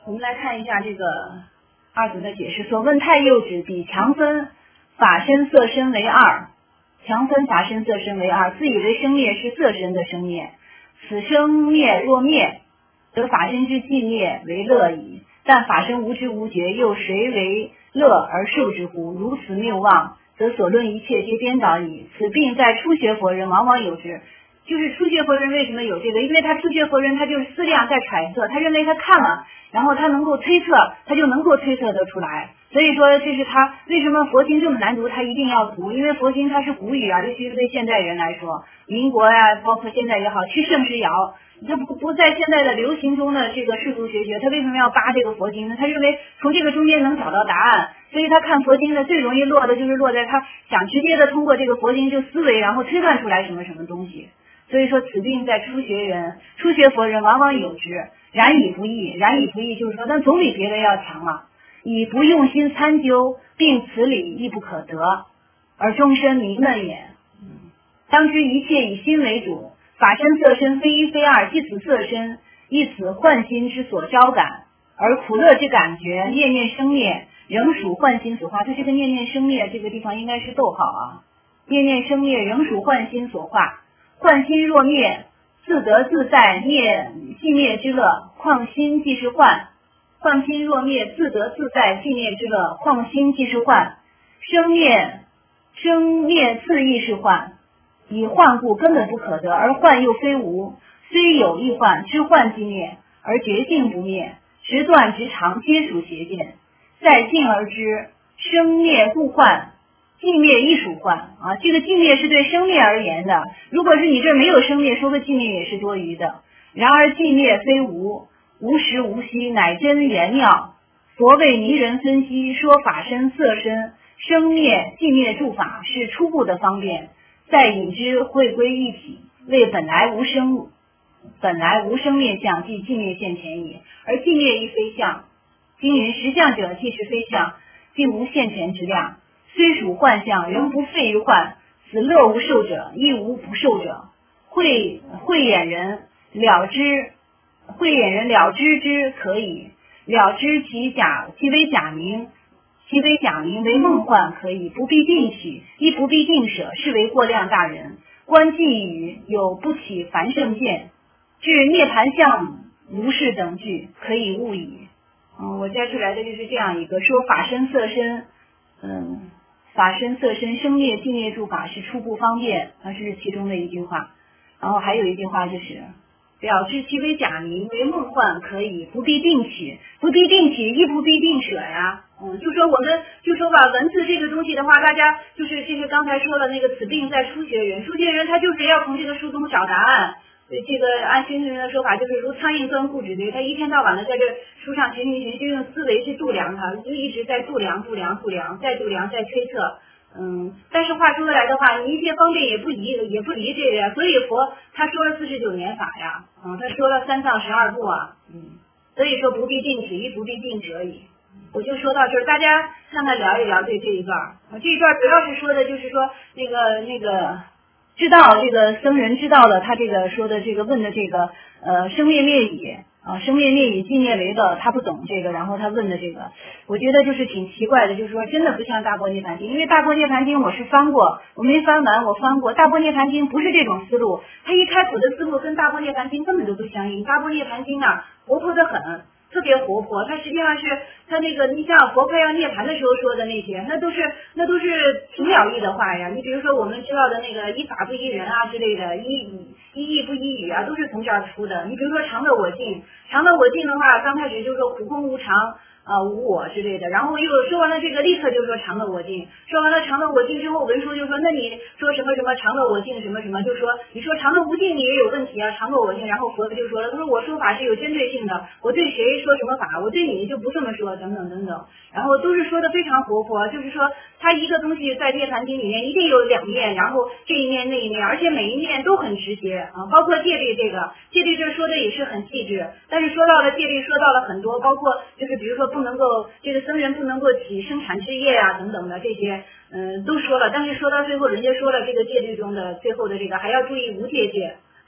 Speaker 1: 我们来看一下这个二祖的解释，说问太幼指彼强分法身色身为二，强分法身色身为二，自以为生灭是色身的生灭，此生灭若灭，得法身之寂灭为乐矣。但法身无知无觉，又谁为乐而受之乎？如此谬妄，则所论一切皆颠倒矣。此病在初学佛人往往有之。就是初学佛人为什么有这个？因为他初学佛人他就是思量在揣测，他认为他看了，然后他能够推测，他就能够推测得出来。所以说这是他为什么佛经这么难读，他一定要读，因为佛经它是古语啊，尤其是对现代人来说，民国啊，包括现在也好，去圣之谣，他不不在现在的流行中的这个世俗学学，他为什么要扒这个佛经呢？他认为从这个中间能找到答案，所以他看佛经的最容易落的就是落在他想直接的通过这个佛经就思维，然后推断出来什么什么东西。所以说此病在初学人、初学佛人往往有之，然以不易。然以不易就是说，但总比别人要强了。以不用心参究，并此理亦不可得，而终身迷闷也。当知一切以心为主，法身色身非一非二，即此色身，亦此幻心之所招感，而苦乐之感觉，念念生灭，仍属幻心所化。它这个念念生灭这个地方应该是逗号啊，念念生灭仍属幻心所化。幻心若灭，自得自在灭寂灭之乐，况心即是幻。幻心若灭，自得自在寂灭之乐，况心即是幻。生灭生灭自亦是幻，以幻故根本不可得，而幻又非无，虽有亦幻，知幻即灭，而觉性不灭，直断直长皆属邪见。再进而知生灭互幻，寂灭亦属幻啊，这个寂灭是对生灭而言的，如果是你这没有生灭，说个寂灭也是多余的。然而寂灭非无，无时无息，乃真圆妙。佛为迷人分析，说法身色身生灭寂灭诸法是初步的方便，再引之会归一体，为本来无生本来无生灭相，即寂灭现前矣。而寂灭亦非相，今云实相者即是非相，并无现前之量，虽属幻象，仍不废于幻。此乐无受者，亦无不受者。慧慧眼人了知，慧眼人了知之可以，了知其假，其为假名，其为假名为梦幻可以，不必定起，亦不必定舍，是为过量大人。观记语有不起凡圣见，至涅盘相如是等句，可以悟矣。嗯，我摘出来的就是这样一个说法身色身，嗯，法身色身生灭寂灭诸法是初步方便，那是其中的一句话。然后还有一句话就是了知其为假名，为梦幻可以，不必定起，不必定起，亦不必定舍呀。嗯，就说我们就说吧，文字这个东西的话，大家就是就是刚才说了那个此病在初学人，初学人他就是要从这个书中找答案。这个按新人的说法，就是如苍蝇钻固执堆，他一天到晚的在这书上寻寻寻，就用思维去度量它，就一直在度量度量度量，再度量再推测。嗯，但是话说回来的话，你一切方便也不离也不离这个呀，所以佛他说了四十九年法呀，嗯，他说了三藏十二部啊，嗯，所以说不必定起，亦不必定舍矣。我就说到这儿，大家看看聊一聊对这一段啊，这一段主要是说的就是说那个那个知道这个僧人知道了他这个说的这个问的这个呃生灭灭已啊，生灭灭以寂灭为乐，他不懂这个，然后他问的这个，我觉得就是挺奇怪的，就是说真的不像大般涅盘经，因为大般涅盘经我是翻过，我没翻完，我翻过，大般涅盘经不是这种思路，他一开口的思路跟大般涅盘经根本都不相应，大般涅盘经啊活泼得很，特别活泼，它实际上是它那个，你像佛快要涅盘的时候说的那些，那都是那都是挺了义的话呀。你比如说我们知道的那个依法不依人啊之类的，依依依义不依语啊，都是从这儿出的。你比如说常乐我净，常乐我净的话，刚开始就说苦空无常。啊、呃，无我之类的，然后又说完了这个，立刻就说常乐我净，说完了常乐我净之后，文殊就说，那你说什么什么常乐我净什么什么，就说你说常乐无净你也有问题啊，常乐我净，然后佛就说了，他说我说法是有针对性的，我对谁说什么法，我对你就不这么说，等等等等，然后都是说的非常活泼，就是说他一个东西在涅盘经里面一定有两面，然后这一面那一面，而且每一面都很直接啊，包括戒律这个，戒律这说的也是很细致，但是说到了戒律说到了很多，包括就是比如说不能够这个僧人不能够起生产之业啊等等的这些，嗯，都说了。但是说到最后，人家说了这个戒律中的最后的这个还要注意无戒戒，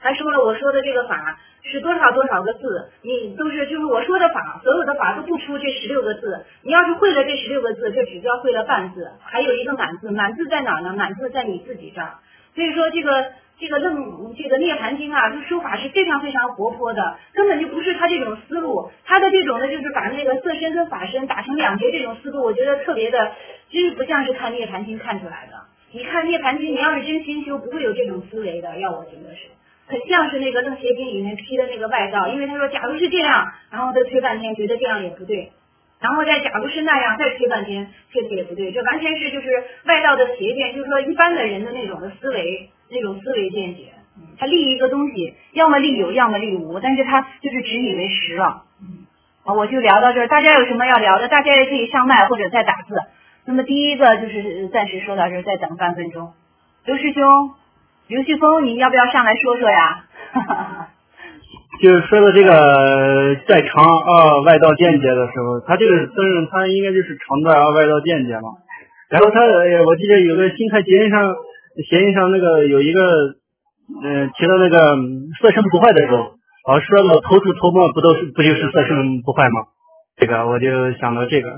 Speaker 1: 还说了我说的这个法是多少多少个字，你都是就是我说的法，所有的法都不出这十六个字。你要是会了这十六个字，就只叫会了半字，还有一个满字，满字在哪呢？满字在你自己这儿。所以说这个这个楞这个涅盘经啊，这说法是非常非常活泼的，根本就不是他这种思路，他的这种呢就是把那个色身跟法身打成两截这种思路，我觉得特别的，真是不像是看涅盘经看出来的。你看涅盘经，你要是真心修，不会有这种思维的，要我觉得是。很像是那个楞邪经里面批的那个外道，因为他说假如是这样，然后再推半天，觉得这样也不对，然后再假如是那样，再推半天，确实也不对，这完全是就是外道的邪见，就是说一般的人的那种的思维，那种思维见解。他立一个东西，要么立有，要么立无，但是他就是只以为实了。啊，我就聊到这儿，大家有什么要聊的，大家也可以上麦或者再打字。那么第一个就是暂时说到这儿，再等半分钟。刘师兄。刘旭峰，你要不要上来说说呀？
Speaker 6: 就是说的这个在常二外道见解的时候，他这个僧人他应该就是常在二外道见解嘛。然后他我记得有个新开结印上协议上那个有一个嗯、呃、提到那个色身不坏的时候，老师说了头出头没不都是不就是色身不坏吗？这个我就想到这个。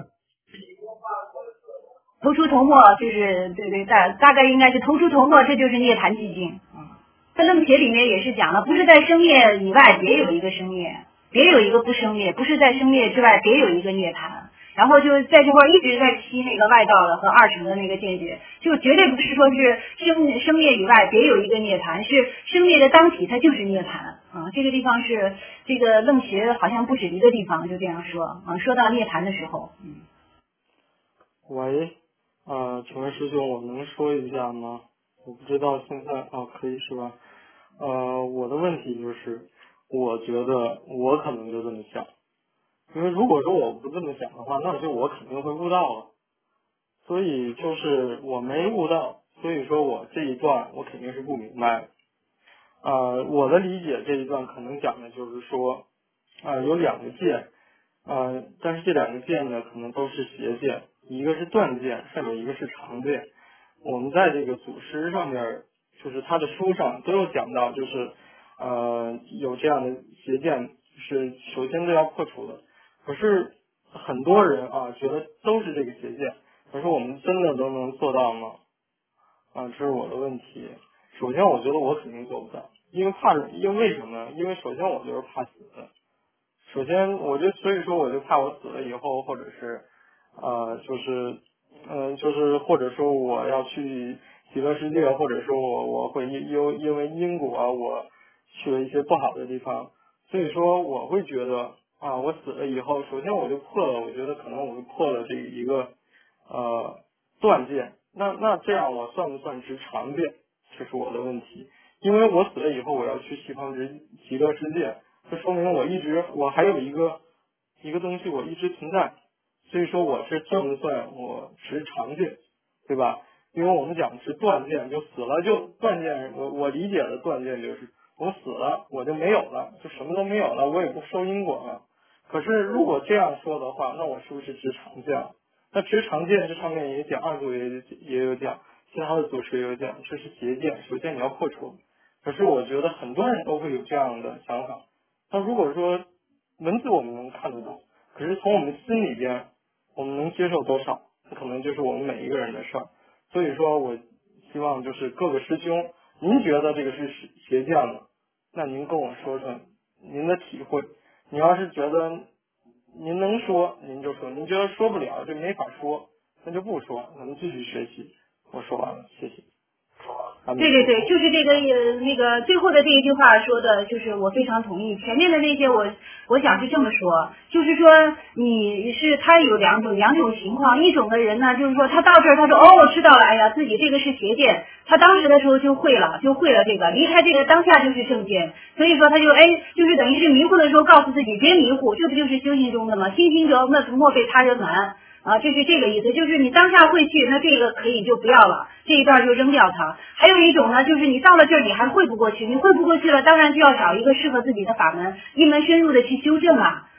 Speaker 1: 头出头没就是对对大大概应该是头出头没，这就是涅盘寂静。嗯，在楞伽里面也是讲了，不是在生灭以外别有一个生灭，别有一个不生灭，不是在生灭之外别有一个涅盘。然后就在这块一直在批那个外道的和二乘的那个见解，就绝对不是说是生生灭以外别有一个涅盘，是生灭的当体它就是涅盘啊。这个地方是这个楞伽好像不止一个地方就这样说啊。说到涅盘的时候，嗯，
Speaker 4: 喂。啊，请问师兄，我能说一下吗？我不知道现在啊，可以是吧？呃，我的问题就是，我觉得我可能就这么想，因为如果说我不这么想的话，那就我肯定会悟道了。所以就是我没悟道，所以说我这一段我肯定是不明白。呃，我的理解这一段可能讲的就是说，啊、呃，有两个戒，呃，但是这两个戒呢，可能都是邪戒。一个是断见，上面一个是常见。我们在这个祖师上面，就是他的书上都有讲到，就是呃有这样的邪见是首先都要破除的。可是很多人啊觉得都是这个邪见，可是我们真的都能做到吗？啊，这是我的问题。首先我觉得我肯定做不到，因为怕，因为为什么？因为首先我就是怕死。首先我就所以说我就怕我死了以后，或者是呃，就是，嗯、呃，就是或者说我要去极乐世界，或者说我我会因因因为因果、啊、我去了一些不好的地方，所以说我会觉得啊，我死了以后，首先我就破了，我觉得可能我就破了这一个呃断见，那那这样我算不算是常见？这是我的问题，因为我死了以后我要去西方极极乐世界，这说明我一直我还有一个一个东西我一直存在。所以说我是算不算我持常见，对吧？因为我们讲的是断见，就死了就断见，我我理解的断见就是我死了我就没有了，就什么都没有了，我也不受因果了。可是如果这样说的话，那我是不是持常见？那持常见这上面也讲，二祖也也有讲，其他的祖师也有讲，这是邪见，首先你要破除。可是我觉得很多人都会有这样的想法。那如果说文字我们能看得到，可是从我们心里边我们能接受多少，可能就是我们每一个人的事儿。所以说我希望就是各个师兄，您觉得这个是邪见的，那您跟我说说您的体会。你要是觉得您能说，您就说；您觉得说不了，就没法说，那就不说，咱们继续学习。我说完了，谢谢。
Speaker 1: 对对对，就是这个呃那个最后的这一句话说的，就是我非常同意。前面的那些我我想是这么说，就是说你是他有两种两种情况，一种的人呢，就是说他到这儿他说哦我知道了，哎呀自己这个是邪见，他当时的时候就会了，就会了这个，离开这个当下就是正见，所以说他就哎就是等于是迷糊的时候告诉自己别迷糊，这不就是修行中的吗？心行者那不莫被他人瞒。啊，就是这个意思，就是你当下会去，那这个可以就不要了，这一段就扔掉它。还有一种呢，就是你到了这儿你还会不过去，你会不过去了，当然就要找一个适合自己的法门，一门深入的去修正啊。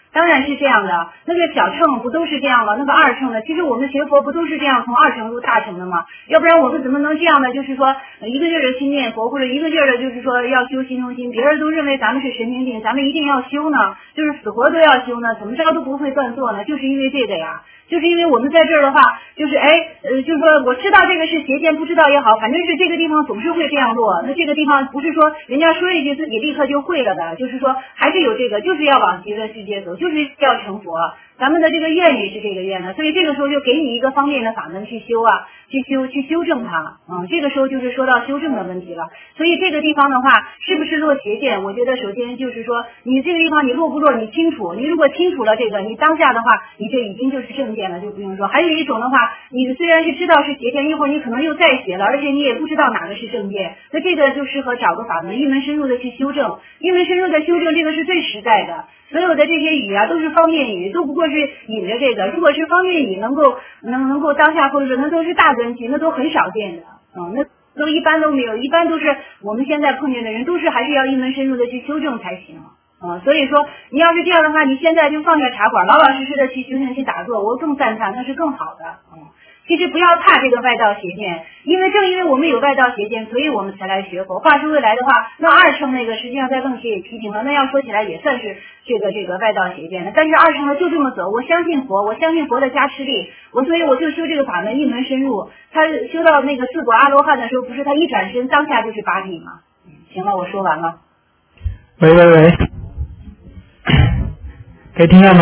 Speaker 1: 当然是这样的，那个小乘不都是这样吗？那个二乘的，其实我们学佛不都是这样从二乘入大乘的吗？要不然我们怎么能这样呢？就是说一个劲儿的去念佛，或者一个劲儿的就是说要修心中心，别人都认为咱们是神经病，咱们一定要修呢，就是死活都要修呢，怎么着都不会断做呢？就是因为这个呀。就是因为我们在这儿的话，就是哎，呃，就是说我知道这个是邪见，不知道也好，反正是这个地方总是会这样做。那这个地方不是说人家说一句自己立刻就会了的，就是说还是有这个，就是要往极乐世界走，就是要成佛。咱们的这个愿也是这个愿呢，所以这个时候就给你一个方便的法门去修啊，去修去修正它。嗯，这个时候就是说到修正的问题了。所以这个地方的话，是不是落邪见？我觉得首先就是说，你这个地方你落不落，你清楚。你如果清楚了这个，你当下的话，你这已经就是正见了，就不用说。还有一种的话，你虽然是知道是邪见，一会儿你可能又再邪了，而且你也不知道哪个是正见，那这个就适合找个法门，一门深入的去修正。一门深入的修正，这个是最实在的。所有的这些语啊，都是方便语，都不过是引着这个。如果是方便语能够能能够当下或者那都是大根器，那都很少见的。嗯，那都一般都没有，一般都是我们现在碰见的人，都是还是要一门深入的去修正才行。嗯，所以说你要是这样的话，你现在就放下茶馆，老老实实的去修行去打坐，我更赞叹，那是更好的。嗯。其实不要怕这个外道邪见，因为正因为我们有外道邪见，所以我们才来学佛。话说回来的话，那二乘那个实际上在楞协也批评了，那要说起来也算是这个这个外道邪见的。但是二乘的就这么走，我相信佛，我相信佛的加持力，我所以我就修这个法门一门深入。他修到那个四果阿罗汉的时候，不是他一转身当下就是八地吗？行了，我说完了。
Speaker 5: 喂喂喂，可以听到吗？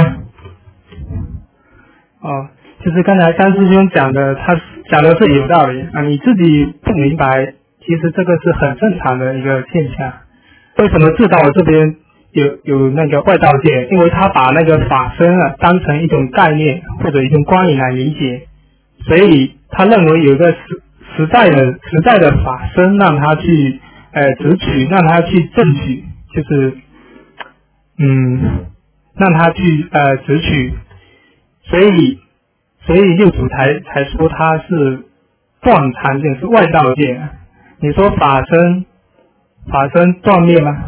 Speaker 5: 哦。就是刚才三师兄讲的，他讲的是有道理啊，你自己不明白，其实这个是很正常的一个现象。为什么智道这边有有那个外道界？因为他把那个法身啊当成一种概念或者一种观念来理解，所以他认为有一个实实在的实在的法身让他去呃执取，让他去证取，就是嗯让他去呃执取，所以。所以六祖才才说他是断常见，是外道界。你说法身法身断灭吗？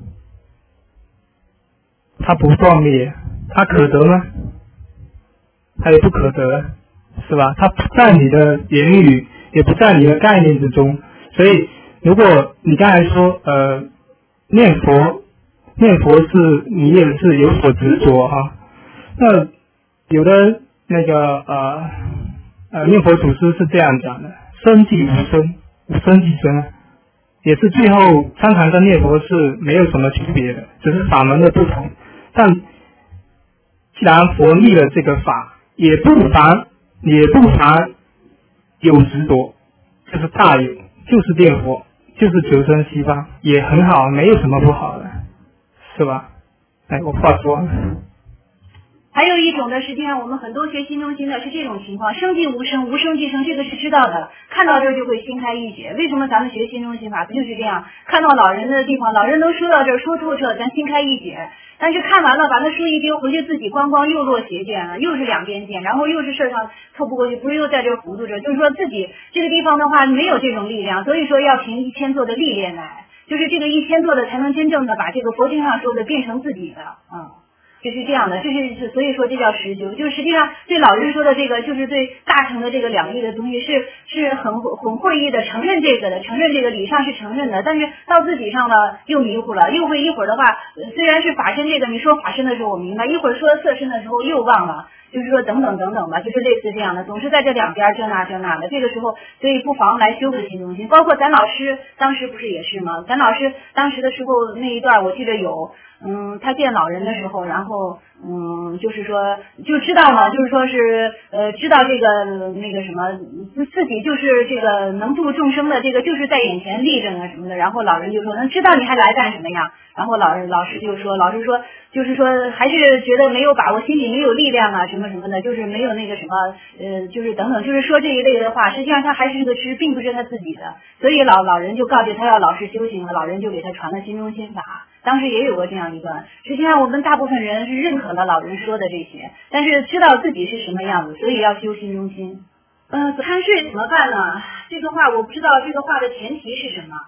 Speaker 5: 他不断灭，他可得吗？他也不可得，是吧？他不在你的言语，也不在你的概念之中。所以，如果你刚才说呃念佛念佛是你也是有所执着哈，那有的。那个呃呃念佛祖师是这样讲的，生即无生，无生即生，也是最后参禅跟念佛是没有什么区别的，只是法门的不同。但既然佛立了这个法，也不妨也不妨有执着，就是大有，就是念佛，就是求生西方，也很好，没有什么不好的，是吧？哎，我话说完了。
Speaker 1: 还有一种的，实际上我们很多学心中心的是这种情况，生即无生，无生即生，这个是知道的，看到这儿就会心开意解。为什么咱们学心中心法不就是这样？看到老人的地方，老人都说到这儿说透彻，咱心开意解。但是看完了，把那书一丢，回去自己咣咣又落邪见了，又是两边见，然后又是事儿上透不过去，不是又在这儿糊涂着，就是说自己这个地方的话没有这种力量，所以说要凭一千座的历练来，就是这个一千座的才能真正的把这个佛经上说的变成自己的，嗯。就是这样的，这是所以说这叫实修，就是实际上对老人说的这个，就是对大乘的这个两义的东西是是很很会意的，承认这个的，承认这个理上是承认的，但是到自己上了又迷糊了，又会一会儿的话，虽然是法身这个，你说法身的时候我明白，一会儿说色身的时候又忘了，就是说等等等等吧，就是类似这样的，总是在这两边这那这那的，这个时候所以不妨来修复心中心，包括咱老师当时不是也是吗？咱老师当时的时候那一段我记得有。嗯，他见老人的时候，然后嗯，就是说就知道嘛，就是说是呃，知道这个那个什么，自己就是这个能度众生的这个，就是在眼前立着呢什么的。然后老人就说，能知道你还来干什么呀？然后老人老师就说，老师说就是说还是觉得没有把握，心里没有力量啊，什么什么的，就是没有那个什么呃，就是等等，就是说这一类的话。实际上他还是个知，并不是他自己的，所以老老人就告诫他要老实修行了，老人就给他传了心中心法。当时也有过这样一段，实际上我们大部分人是认可了老人说的这些，但是知道自己是什么样子，所以要修心中心。嗯、呃，贪睡怎么办呢？这个话我不知道这个话的前提是什么。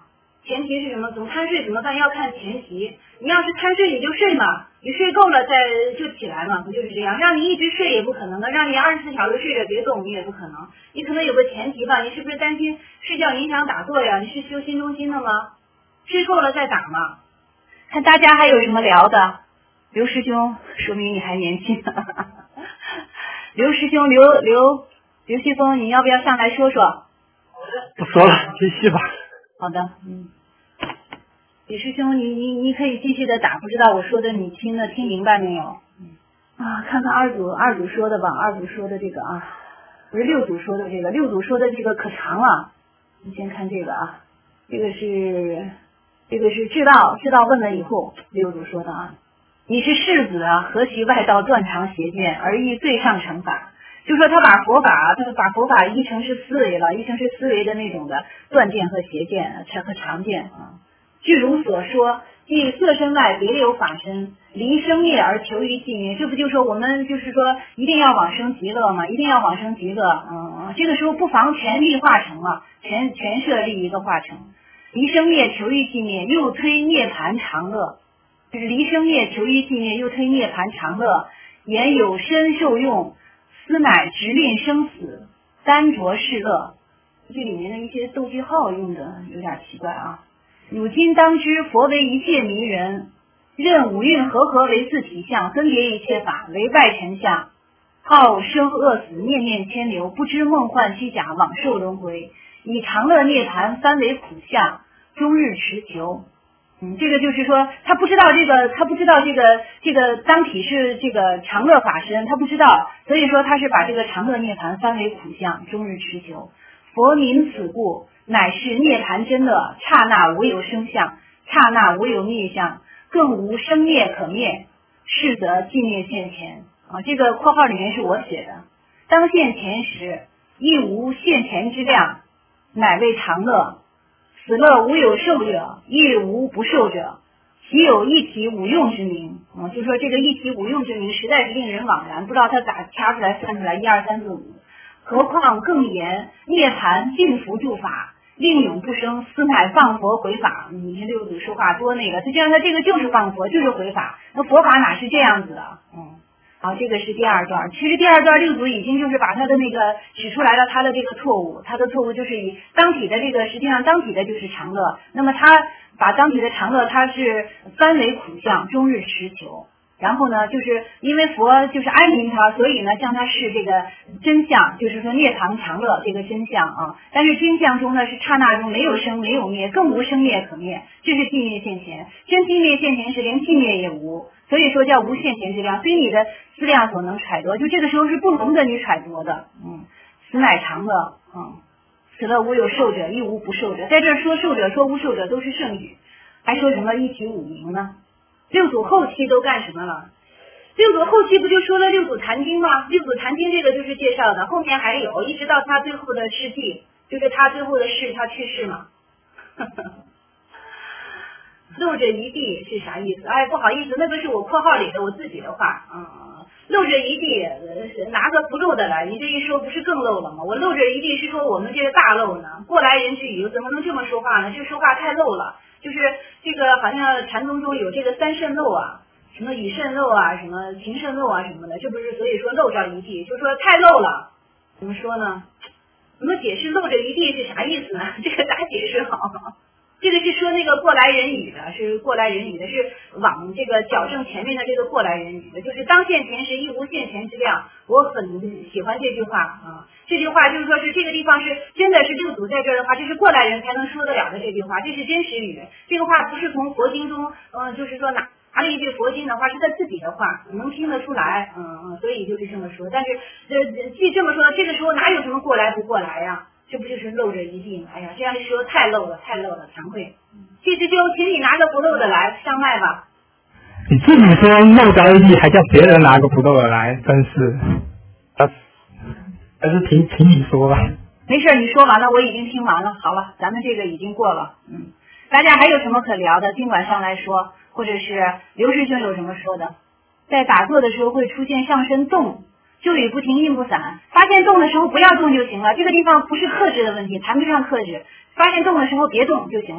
Speaker 1: 前提是什么？总贪睡怎么办？要看前提。你要是贪睡你就睡嘛，你睡够了再就起来嘛，不就是这样？让你一直睡也不可能的，让你二十四小时睡着别动你也不可能。你可能有个前提吧，你是不是担心睡觉影响打坐呀？你是修心中心的吗？睡够了再打嘛。看大家还有什么聊的？刘师兄，说明你还年轻。刘师兄，刘刘刘西峰，你要不要上来说说？
Speaker 6: 不说了，继续吧。
Speaker 1: 好的，嗯。李师兄，你你你可以继续的打，不知道我说的你听的听明白没有？啊，看看二组二组说的吧，二组说的这个啊，不是六组说的这个，六组说的这个可长了。你先看这个啊，这个是这个是知道知道问了以后，六组说的啊，你是世子啊，何其外道断常邪见，而欲最上乘法。就说他把佛法，他把佛法一成是思维了，一成是思维的那种的断见和邪见，和常见啊。据如所说，即色身外别有法身，离生灭而求于寂灭。这不就说我们就是说一定要往生极乐嘛，一定要往生极乐。嗯，这个时候不妨全力化成了，全全设立一个化成。离生灭求于寂灭，又推涅槃常乐。就是离生灭求于寂灭，又推涅槃常乐。言有身受用，斯乃直令生死，单着是乐。这里面的一些逗句号用的有点奇怪啊。如今当知佛为一切迷人，任五蕴和合为自体相，分别一切法为外尘相，好生饿死，念念牵流，不知梦幻虚假，往受轮回，以常乐涅槃翻为苦相，终日持求。嗯，这个就是说他不知道这个，他不知道这个这个当体是这个常乐法身，他不知道，所以说他是把这个常乐涅槃翻为苦相，终日持求。佛明此故，乃是涅槃真乐，刹那无有生相，刹那无有灭相，更无生灭可灭，是则寂灭现前。啊，这个括号里面是我写的。当现前时，亦无现前之量，乃为常乐。此乐无有受者，亦无不受者，其有一体无用之名。啊，就说这个一体无用之名，实在是令人惘然，不知道他咋掐出来算出来一二三四五。何况更言涅槃尽伏住法，令永不生，斯乃放佛回法。你看六祖说话多那个，实际上他这个就是放佛，就是回法。那佛法哪是这样子的？嗯，好，这个是第二段。其实第二段六祖已经就是把他的那个指出来了，他的这个错误，他的错误就是以当体的这个，实际上当体的就是常乐。那么他把当体的常乐，他是翻为苦相，终日持求。然后呢，就是因为佛就是安宁他，所以呢向他是这个真相，就是说涅槃常乐这个真相啊。但是真相中呢是刹那中没有生没有灭，更无生灭可灭，这是寂灭现前。真寂灭现前是连寂灭也无，所以说叫无现前之量，非你的思量所能揣度。就这个时候是不容得你揣度的。嗯，此乃常乐。嗯，此乐无有受者，亦无不受者。在这儿说受者说无受者都是圣语，还说什么一体五明呢？六祖后期都干什么了？六祖后期不就说了六祖坛经吗？六祖坛经这个就是介绍的，后面还有，一直到他最后的事迹，就是他最后的事，他去世嘛。漏着一地是啥意思？哎，不好意思，那个是我括号里的我自己的话。嗯，漏着一地，拿个不漏的来，你这一说不是更漏了吗？我漏着一地是说我们这个大漏呢，过来人之语，怎么能这么说话呢？这说话太漏了。就是这个好像禅宗中有这个三圣漏啊，什么以圣漏啊，什么情圣漏啊什么的，这不是所以说漏着一地，就说太漏了。怎么说呢？怎么解释漏着一地是啥意思呢？这个咋解释好？这个是说那个过来人语的，是过来人语的，是往这个矫正前面的这个过来人语的，就是当现前时亦无现前之量。我很喜欢这句话啊，这句话就是说是这个地方是真的是六祖在这儿的话，这是过来人才能说得了的这句话，这是真实语。这个话不是从佛经中，嗯、呃，就是说拿拿了一句佛经的话，是他自己的话，能听得出来，嗯嗯，所以就是这么说。但是呃，既这么说，这个时候哪有什么过来不过来呀？这不就是漏着一地吗？哎呀，这样一说太漏了，太漏了，惭愧。谢师兄，请你拿个不漏的来上麦吧。
Speaker 5: 你自己说漏着一地，还叫别人拿个不漏的来，真是，还是听听你说吧。
Speaker 1: 没事，你说完了，我已经听完了。好了，咱们这个已经过了。嗯，大家还有什么可聊的？尽管上来说，或者是刘师兄有什么说的？在打坐的时候会出现上身动。咒语不停，印不散。发现动的时候不要动就行了，这个地方不是克制的问题，谈不上克制。发现动的时候别动就行了。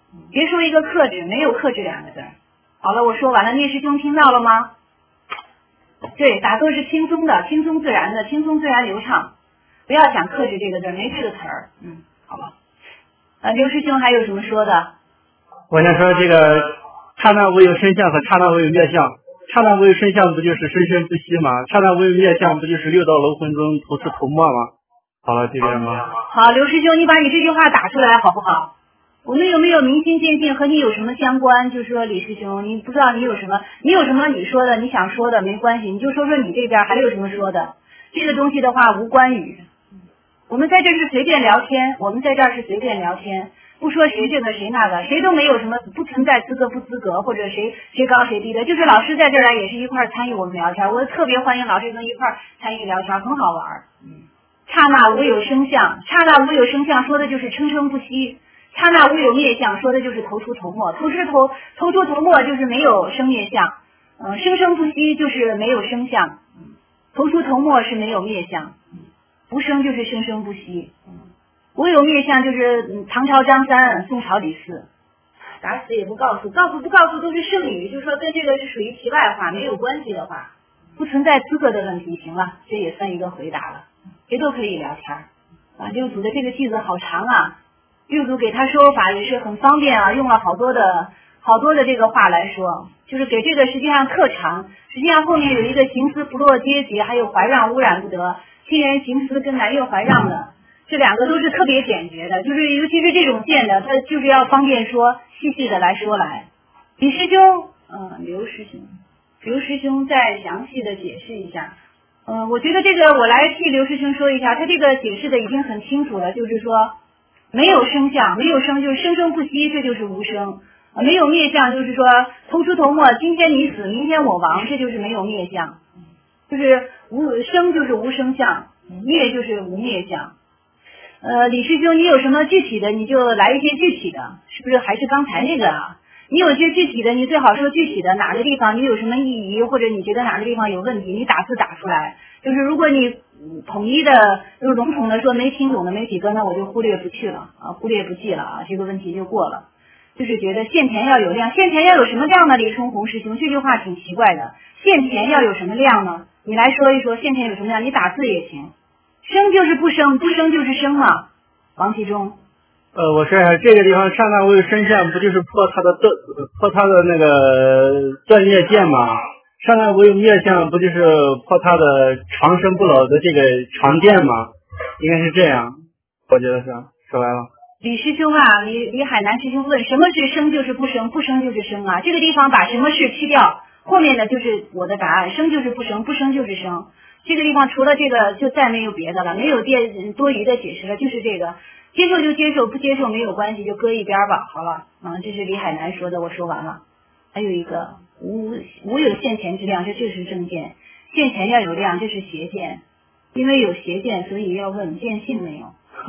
Speaker 1: 别说一个克制，没有克制两个字。好了，我说完了，聂师兄听到了吗？对，打坐是轻松的，轻松自然的，轻松自然流畅，不要想克制这个字，没这个词儿。嗯，好了。呃，刘师兄还有什么说的？
Speaker 6: 我想说这个刹那无有生相和刹那无有灭相，刹那无有生相不就是生生不息吗？刹那无有灭相不就是六道轮回中头次头末吗？好了，就这样吧。
Speaker 1: 好，刘师兄，你把你这句话打出来好不好？我们有没有明心见性和你有什么相关？就是说李师兄，你不知道你有什么，你有什么你说的，你想说的没关系，你就说说你这边还有什么说的。这个东西的话无关于，我们在这是随便聊天，我们在这儿是随便聊天，不说谁这个谁那个，谁都没有什么不存在资格不资格，或者谁谁高谁低的，就是老师在这儿来也是一块参与我们聊天，我特别欢迎老师跟一块参与聊天，很好玩。嗯，刹那无有生相，刹那无有生相说的就是生生不息。刹那无有灭相，说的就是头出头没，头出头头出头没就是没有生灭相，嗯、呃，生生不息就是没有生相，嗯，头出头没是没有灭相，嗯，不生就是生生不息，嗯，无有灭相就是、嗯、唐朝张三，宋朝李四，打死也不告诉，告诉不告诉都是剩语，就是说跟这个是属于题外话，没有关系的话，不存在资格的问题，行了，这也算一个回答了，谁都可以聊天啊。六祖的这个句子好长啊。六祖给他说法也是很方便啊，用了好多的好多的这个话来说，就是给这个实际上特长，实际上后面有一个行思不落阶级，还有怀让污染不得，亲人行思跟南岳怀让的这两个都是特别简洁的，就是尤其是这种见的，他就是要方便说细细的来说来。李师兄，嗯，刘师兄，刘师兄再详细的解释一下。嗯、呃，我觉得这个我来替刘师兄说一下，他这个解释的已经很清楚了，就是说。没有生相，没有生就是生生不息，这就是无生；没有灭相，就是说头出头没，今天你死，明天我亡，这就是没有灭相。就是无生就是无生相，灭就是无灭相。呃，李师兄，你有什么具体的，你就来一些具体的，是不是还是刚才那个啊？你有些具体的，你最好说具体的，哪个地方你有什么异议，或者你觉得哪个地方有问题，你打字打出来。就是如果你统一的，就是笼统的说没听懂的没几个，那我就忽略不去了啊，忽略不计了啊，这个问题就过了。就是觉得现前要有量，现前要有什么量呢？李春红师兄这句话挺奇怪的，现前要有什么量呢？你来说一说，现前有什么量？你打字也行，生就是不生，不生就是生嘛。王其中。
Speaker 6: 呃，我说这个地方刹那无有生相，不就是破他的断破他的那个断灭剑吗？刹那无有灭相，不就是破他的长生不老的这个长剑吗？应该是这样，我觉得是。说完了。
Speaker 1: 李师兄啊，李李海南师兄问什么是生就是不生，不生就是生啊？这个地方把什么是去掉，后面的就是我的答案，生就是不生，不生就是生。这个地方除了这个就再没有别的了，没有多多余的解释了，就是这个。接受就接受，不接受没有关系，就搁一边吧。好了，啊，这是李海南说的，我说完了。还有一个无无有现前之量，这就是正见；现前要有量，这是邪见。因为有邪见，所以要问见性没有？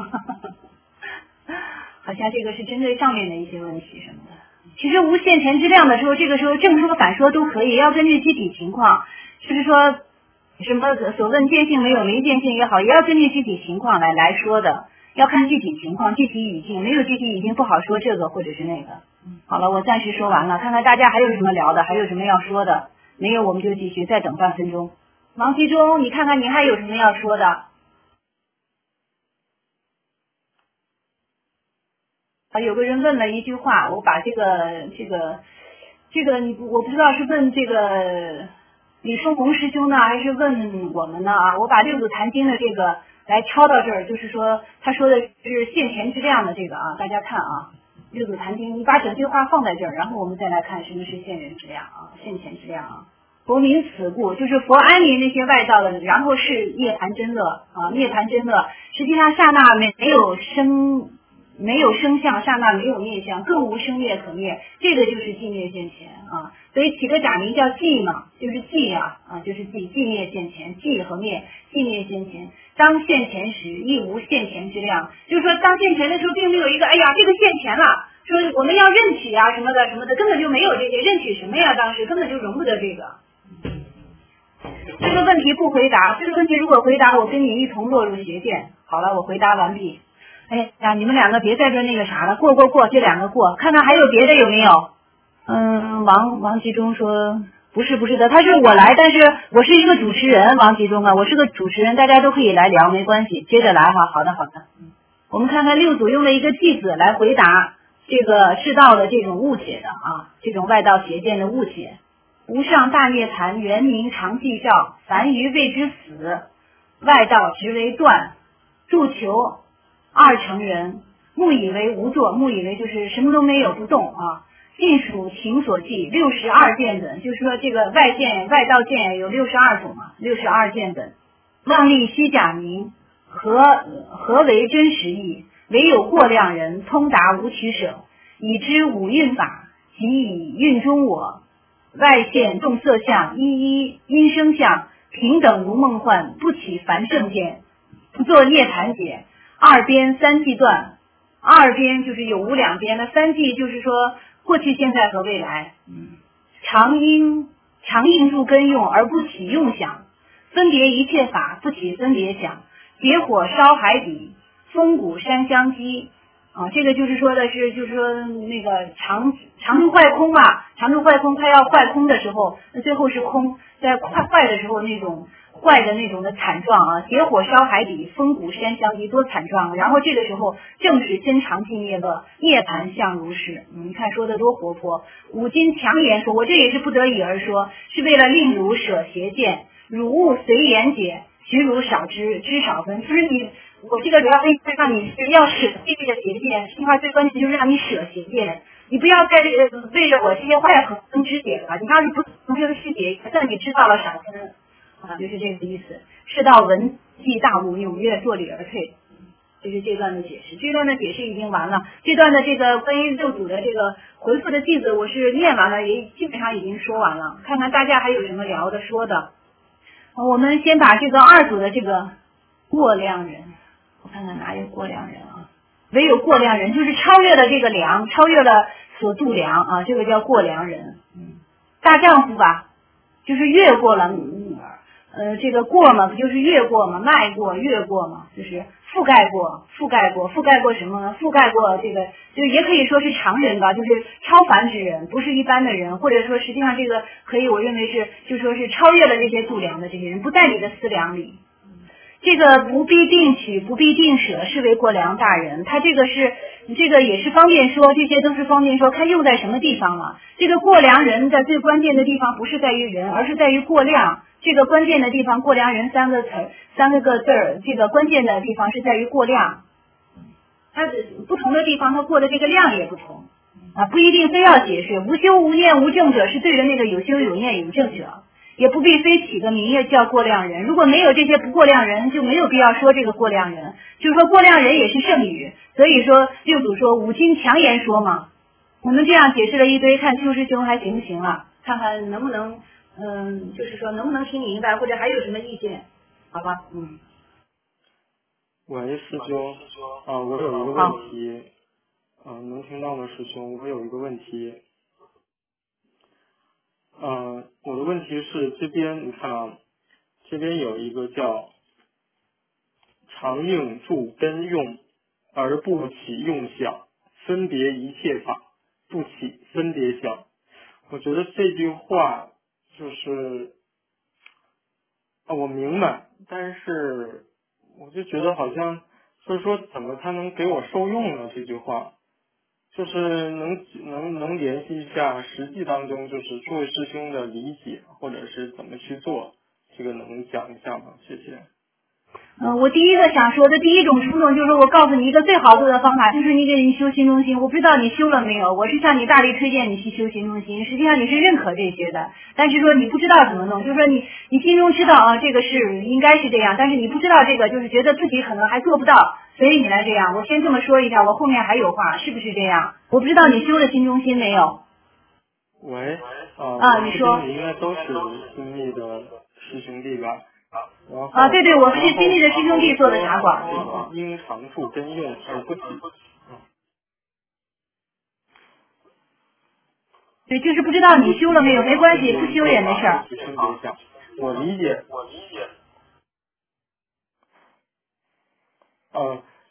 Speaker 1: 好像这个是针对上面的一些问题什么的。其实无现前之量的时候，这个时候正说反说都可以，要根据具体情况，就是说什么所问见性没有，没见性也好，也要根据具体情况来来说的。要看具体情况、具体语境，没有具体语境不好说这个或者是那个。好了，我暂时说完了，看看大家还有什么聊的，还有什么要说的。没有我们就继续，再等半分钟。王其中，你看看你还有什么要说的？啊，有个人问了一句话，我把这个这个这个你我不知道是问这个李松红师兄呢，还是问我们呢啊？我把六祖坛经的这个。来抄到这儿，就是说他说的是现前之量的这个啊，大家看啊，六祖坛经，你把整句话放在这儿，然后我们再来看什么是现人之量啊，现前之量啊。佛名此故，就是佛安宁那些外道的，然后是涅槃真乐啊，涅槃真乐，实际上刹那没没有生没有生相，刹那没有灭相，更无生灭可灭，这个就是寂灭现前啊，所以起个假名叫寂嘛，就是寂啊啊，就是寂寂灭现前，寂和灭，寂灭现前。当现前时亦无现前之量，就是说当现前的时候并没有一个哎呀这个现前了，说我们要认取啊什么的什么的，根本就没有这些，认取什么呀，当时根本就容不得这个。这个问题不回答，这个问题如果回答我跟你一同落入邪见。好了，我回答完毕。 哎呀，你们两个别在这那个啥了，过过过，这两个过，看看还有别的有没有？嗯，王王吉中说不是不是的，他是我来，但是我是一个主持人，王吉中啊，我是个主持人，大家都可以来聊，没关系，接着来哈。好的好的，嗯，我们看看六祖用了一个句子来回答这个世道的这种误解的啊，这种外道邪见的误解。无上大涅槃，原名常寂照，凡愚谓之死，外道直为断，助求二成人，目以为无作，目以为就是什么都没有不动啊。尽属情所记，六十二见本，就是说这个外见外道见有六十二种嘛，六十二见本。妄立虚假名，何何为真实义？唯有过量人通达无取舍，已知五蕴法，即以蕴中我，外现动色相，一一因声相，平等无梦幻，不起凡圣见，不作涅盘解。二边三际断，二边就是有无两边，那三际就是说过去、现在和未来。嗯，常因常应入根用而不起用想，分别一切法不起分别想，结火烧海底，风谷山相击。啊，这个就是说的是，就是说那个常常住坏空嘛，常住坏空，它要坏空的时候，那最后是空，在坏坏的时候那种坏的那种的惨状啊，结火烧海底，风谷山相击，多惨状。然后这个时候正是真常寂灭乐，涅盘相如是。你看说的多活泼。五经强言说，我这也是不得已而说，是为了令汝舍邪见，汝勿随言解，许汝少知，知少分。就是你。我这个主要是让你是要舍弃这个邪见，这句话最关键就是让你舍邪见，你不要再为了我这些坏和分支解了，你要是不从这个世解，算你知道了少分啊，就是这个意思。世道文既大无用，越作礼而退，这是这段的解释。这段的解释已经完了，这段的这个关于六祖的这个回复的句子，我是念完了，也基本上已经说完了。看看大家还有什么聊的说的。我们先把这个二组的这个过量人。我看看哪有过量人啊？唯有过量人，就是超越了这个量，超越了所度量啊，这个叫过量人。嗯，大丈夫吧，就是越过了，嗯呃，这个过嘛，不就是越过嘛，迈过，越过嘛，就是覆盖过，覆盖过，覆盖过什么呢？覆盖过这个，就也可以说是常人吧，就是超凡之人，不是一般的人，或者说实际上这个可以，我认为是，就说是超越了这些度量的这些人，不在你的思量里。这个不必定取，不必定舍，是为过量大人。他这个是，这个也是方便说，这些都是方便说，看用在什么地方了。这个过量人的最关键的地方不是在于人，而是在于过量。这个关键的地方，过量人三个词，三个个字儿，这个关键的地方是在于过量。它不同的地方，它过的这个量也不同啊，不一定非要解释。无修无念无证者，是对着那个有修有念有证者。也不必非起个名业叫过量人，如果没有这些不过量人，就没有必要说这个过量人。就是说过量人也是圣语，所以说六祖说五经强言说嘛。我们这样解释了一堆，看邱师兄还行不行了？看看能不能，嗯，就是说能不能听明白，或者还有什么意见？好吧，嗯。
Speaker 4: 喂，师兄，啊，我有一个问题，啊，能听到吗，师兄？我有一个问题。呃，我的问题是这边你看啊，这边有一个叫常应助根用而不起用想，分别一切法不起分别想。我觉得这句话就是啊，我明白，但是我就觉得好像就是说怎么才能给我受用呢？这句话。就是能能能联系一下实际当中就是诸位师兄的理解，或者是怎么去做，这个能讲一下吗？谢谢。
Speaker 1: 嗯，我第一个想说的第一种冲动就是我告诉你一个最好做的方法，就是你给你修心中心。我不知道你修了没有，我是向你大力推荐你去修心中心。实际上你是认可这些的，但是说你不知道怎么弄，就是说你你心中知道啊，这个是应该是这样，但是你不知道这个，就是觉得自己可能还做不到，所以你来这样。我先这么说一下，我后面还有话，是不是这样？我不知道你修了心中心没有？
Speaker 4: 喂，啊，
Speaker 1: 啊，你说。
Speaker 4: 你应该都是新密的师兄弟吧？
Speaker 1: 啊，对对，我是新密的师兄弟做的茶馆。
Speaker 4: 应常处根用而不起。
Speaker 1: 对，就是不知道你修了没有，没关系，不修也没事儿。
Speaker 4: 我理解，我理解。呃，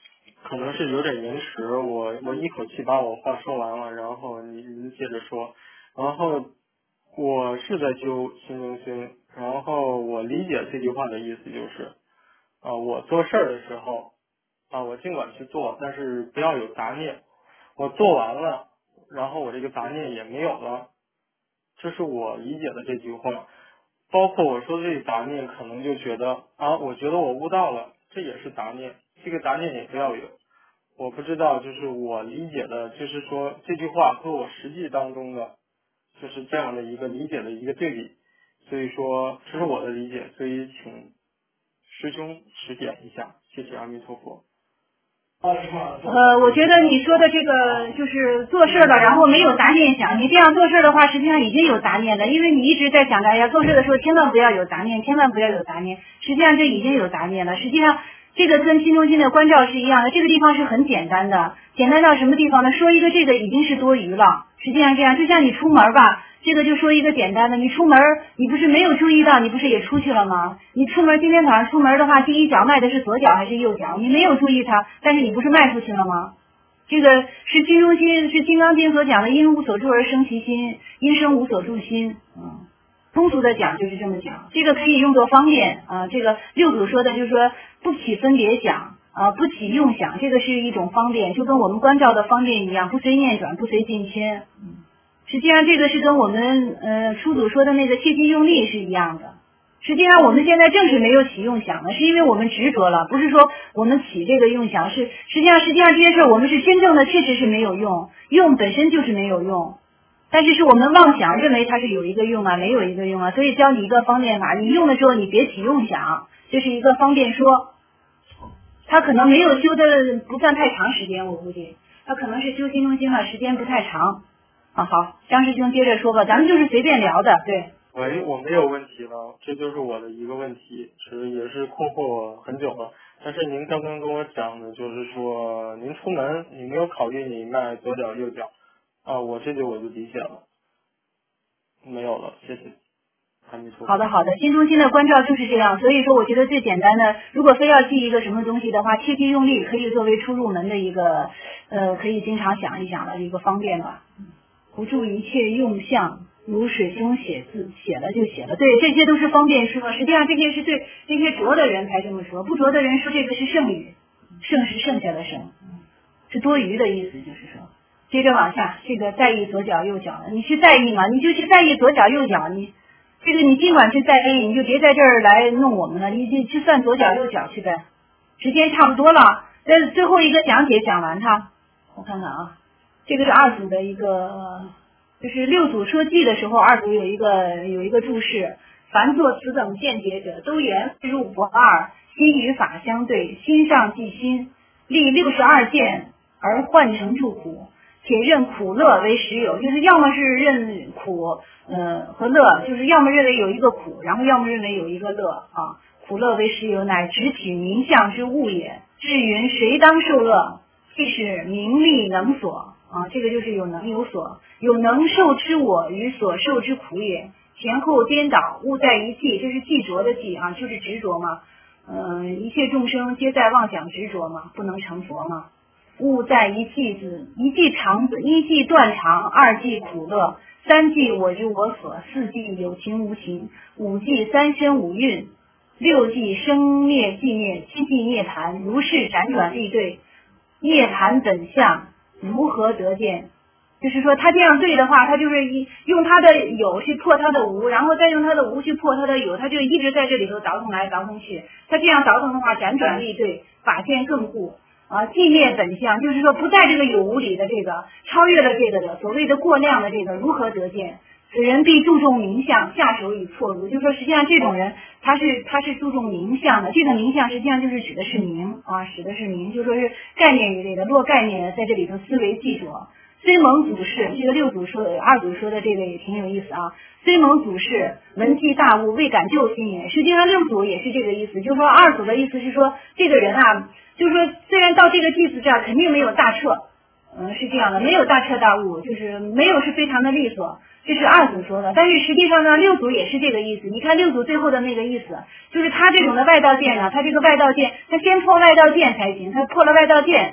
Speaker 4: 可能是有点延迟，我我一口气把我话说完了，然后您您接着说。然后我是在修新中心，然后我理解这句话的意思就是啊，我做事儿的时候啊，我尽管去做，但是不要有杂念。我做完了，然后我这个杂念也没有了，这是我理解的这句话。包括我说的这个杂念，可能就觉得啊，我觉得我悟到了，这也是杂念，这个杂念也不要有。我不知道，就是我理解的，就是说这句话和我实际当中的就是这样的一个理解的一个对比，所以说这是我的理解，所以请师兄指点一下，谢谢阿弥陀佛。
Speaker 1: 呃，我觉得你说的这个就是做事了，然后没有杂念想，你这样做事的话，实际上已经有杂念了，因为你一直在想着，哎呀，做事的时候千万不要有杂念，千万不要有杂念，实际上这已经有杂念了。实际上这个跟新中心的关照是一样的，这个地方是很简单的，简单到什么地方呢？说一个这个已经是多余了。实际上这样，就像你出门吧，这个就说一个简单的，你出门你不是没有注意到，你不是也出去了吗？你出门今天早上出门的话，第一脚迈的是左脚还是右脚？你没有注意它，但是你不是迈出去了吗？这个是新中心，是《金刚经》所讲的因无所住而生其心，因生无所住心。嗯，通俗的讲就是这么讲，这个可以用作方便啊。这个六祖说的就是说不起分别想啊，不起用想，这个是一种方便，就跟我们关照的方便一样，不随念转，不随境迁。嗯，实际上这个是跟我们呃初祖说的那个切机用力是一样的。实际上我们现在正是没有起用想的，是因为我们执着了，不是说我们起这个用想，是实际上实际上这些事我们是真正的确实是没有用，用本身就是没有用，但是是我们妄想认为它是有一个用啊，没有一个用啊，所以教你一个方便法，你用的时候你别起用想，这是一个方便说。他可能没有修的不算太长时间，我估计他可能是修新中心了，时间不太长。啊，好，张师兄接着说吧，咱们就是随便聊的，对。
Speaker 4: 喂，我没有问题了，这就是我的一个问题，是也是困惑我很久了。但是您刚刚跟我讲的就是说，您出门你没有考虑你迈左脚右脚，啊，我这就我就理解了，没有了，谢谢。
Speaker 1: 好的好的，新中心的关照就是这样，所以说我觉得最简单的，如果非要记一个什么东西的话，切机用力可以作为出入门的一个呃，可以经常想一想的一个方便吧。不住一切用相，如水中写字，写了就写了，对，这些都是方便说。实际上这些是对那些着的人才这么说，不着的人说这个是剩语，剩是剩下的剩，是多余的意思，就是说。接着往下，这个在意左脚右脚的，你去在意嘛，你就去在意左脚右脚，你这个你尽管去在意，你就别在这儿来弄我们了，你就去算左脚右脚去呗。时间差不多了，这最后一个讲解讲完它，我看看啊。这个是二祖的一个，就是六祖说记的时候，二祖有一个有一个注释：凡作此等见解者，都言入不二，心与法相对，心上即心，立六十二见而换成住苦，且认苦乐为实有，就是要么是认苦呃和乐，就是要么认为有一个苦，然后要么认为有一个乐啊。苦乐为实有，乃直取名相之物也。至云谁当受乐？即是名利能所。啊，这个就是有能有所，有能受之我与所受之苦也，前后颠倒，物在一气，这是记着的记啊，就是执着嘛。嗯、呃，一切众生皆在妄想执着嘛，不能成佛嘛。物在一气子，一计长子，一计断肠，二计苦乐，三计我知我所，四计有情无情，五计三身五蕴，六计生灭寂灭，七计涅槃，如是辗转立对，涅槃本相如何得见？就是说他这样对的话，他就是一用他的有去破他的无，然后再用他的无去破他的有，他就一直在这里头倒腾来倒腾去。他这样倒腾的话，辗转立对，法见更固啊，寂灭本相，就是说不在这个有无里的这个，超越了这个的所谓的过量的这个，如何得见？此人必注重名相，下手以错如。就是说实际上这种人他是他是注重名相的，这个名相实际上就是指的是名啊，指的是名，就说是概念一类的，落概念在这里头思维记着。虽蒙祖师，这个六祖说的二祖说的这个也挺有意思啊。虽蒙祖师闻记大悟，未敢救心也。实际上六祖也是这个意思，就是说二祖的意思是说这个人啊，就是说虽然到这个弟子这儿肯定没有大彻，嗯，是这样的，没有大彻大悟，就是没有是非常的利索。这是二祖说的，但是实际上呢，六祖也是这个意思。你看六祖最后的那个意思，就是他这种的外道见呢，他这个外道见，他先破外道见才行，他破了外道见，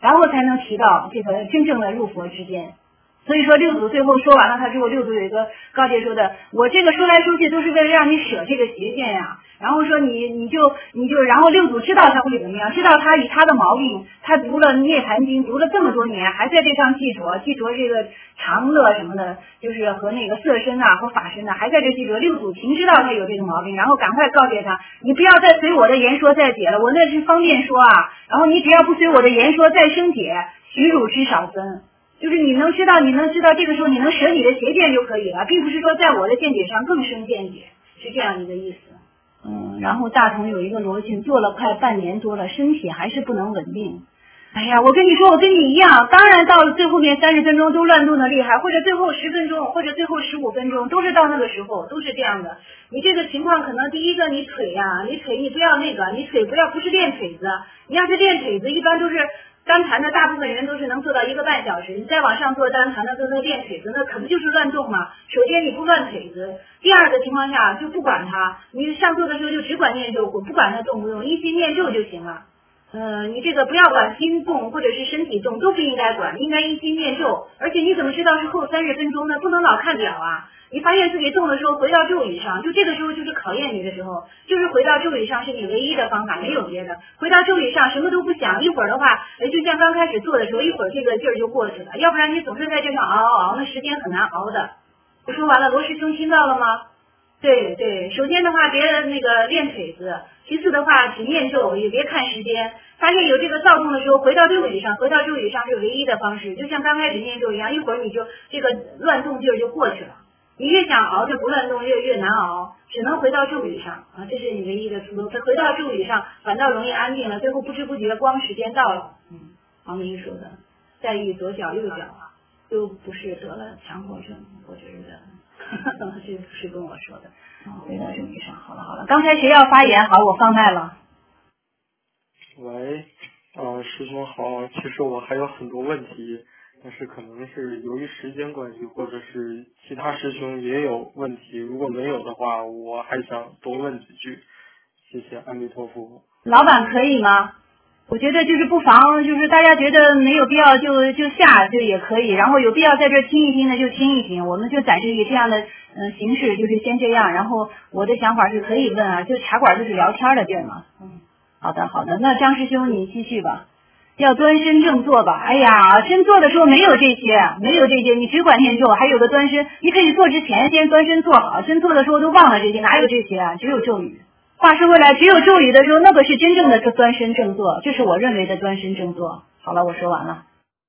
Speaker 1: 然后才能提到这个真正的入佛之间。所以说六祖最后说完了他之后，六祖有一个告诫说的，我这个说来说去都是为了让你舍这个邪见呀、啊。然后说你你就你就然后六祖知道他会怎么样，知道他以他的毛病，他读了涅盘经读了这么多年，还在这上记着记着这个长乐什么的，就是和那个色身啊和法身啊，还在这记着。六祖明知道他有这个毛病，然后赶快告诫他，你不要再随我的言说再解了，我那是方便说啊，然后你只要不随我的言说再生解，许汝之少分。就是你能知道，你能知道这个时候你能舍你的邪见就可以了，并不是说在我的见解上更生见解，是这样一个意思。嗯，然后大同有一个罗庆做了快半年多了，身体还是不能稳定。哎呀，我跟你说，我跟你一样，当然到了最后面三十分钟都乱动的厉害，或者最后十分钟，或者最后十五分钟，都是到那个时候，都是这样的。你这个情况可能第一个，你腿呀、啊，你腿你不要那个，你腿不要不是练腿子，你要是练腿子，一般都是。单盘的大部分人都是能做到一个半小时，你再往上做单盘的，做那练腿子，那可不就是乱动吗？首先你不乱腿子，第二个情况下就不管它，你上座的时候就只管念咒，不管它动不动，一心念咒就行了。呃，你这个不要管心动或者是身体动，都不应该管，应该一心念咒。而且你怎么知道是后三十分钟呢？不能老看表啊。你发现自己动的时候，回到咒语上，就这个时候就是考验你的时候，就是回到咒语上是你唯一的方法，没有别的。回到咒语上什么都不想，一会儿的话，就像刚开始做的时候，一会儿这个劲儿就过去了，要不然你总是在这上熬熬熬，那时间很难熬的。我说完了，罗师兄听到了吗？对对，首先的话别那个练腿子，其次的话只念咒，也别看时间。发现有这个躁动的时候，回到咒语上，回到咒语上是唯一的方式，就像刚开始念咒一样，一会儿你就这个乱动劲儿就过去了。你越想熬着不乱动，越越难熬，只能回到咒语上啊，这是你唯一的出路。回到咒语上，反倒容易安定了，最后不知不觉光时间到了。嗯，王明说的，在意左脚右脚都不是得了强迫症，我觉得这不是跟我说的。回到咒语上，好了好了，刚才谁要发言？好，我放麦了。
Speaker 4: 喂，啊、呃，师兄好，其实我还有很多问题。但是可能是由于时间关系，或者是其他师兄也有问题，如果没有的话，我还想多问几句。谢谢，阿弥陀佛。
Speaker 1: 老板可以吗？我觉得就是不妨，就是大家觉得没有必要就就下就也可以，然后有必要在这听一听的就听一听，我们就暂时以这样的嗯形式，就是先这样。然后我的想法是可以问啊，就茶馆就是聊天的地儿嘛。嗯，好的好的，那张师兄你继续吧。要端身正坐吧，哎呀，真坐的时候没有这些，没有这些，你只管念咒，还有个端身，你可以坐之前先端身坐好，真坐的时候都忘了这些，哪有这些啊？只有咒语。话说回来，只有咒语的时候，那个是真正的端身正坐，这是我认为的端身正坐。好了，我说完了。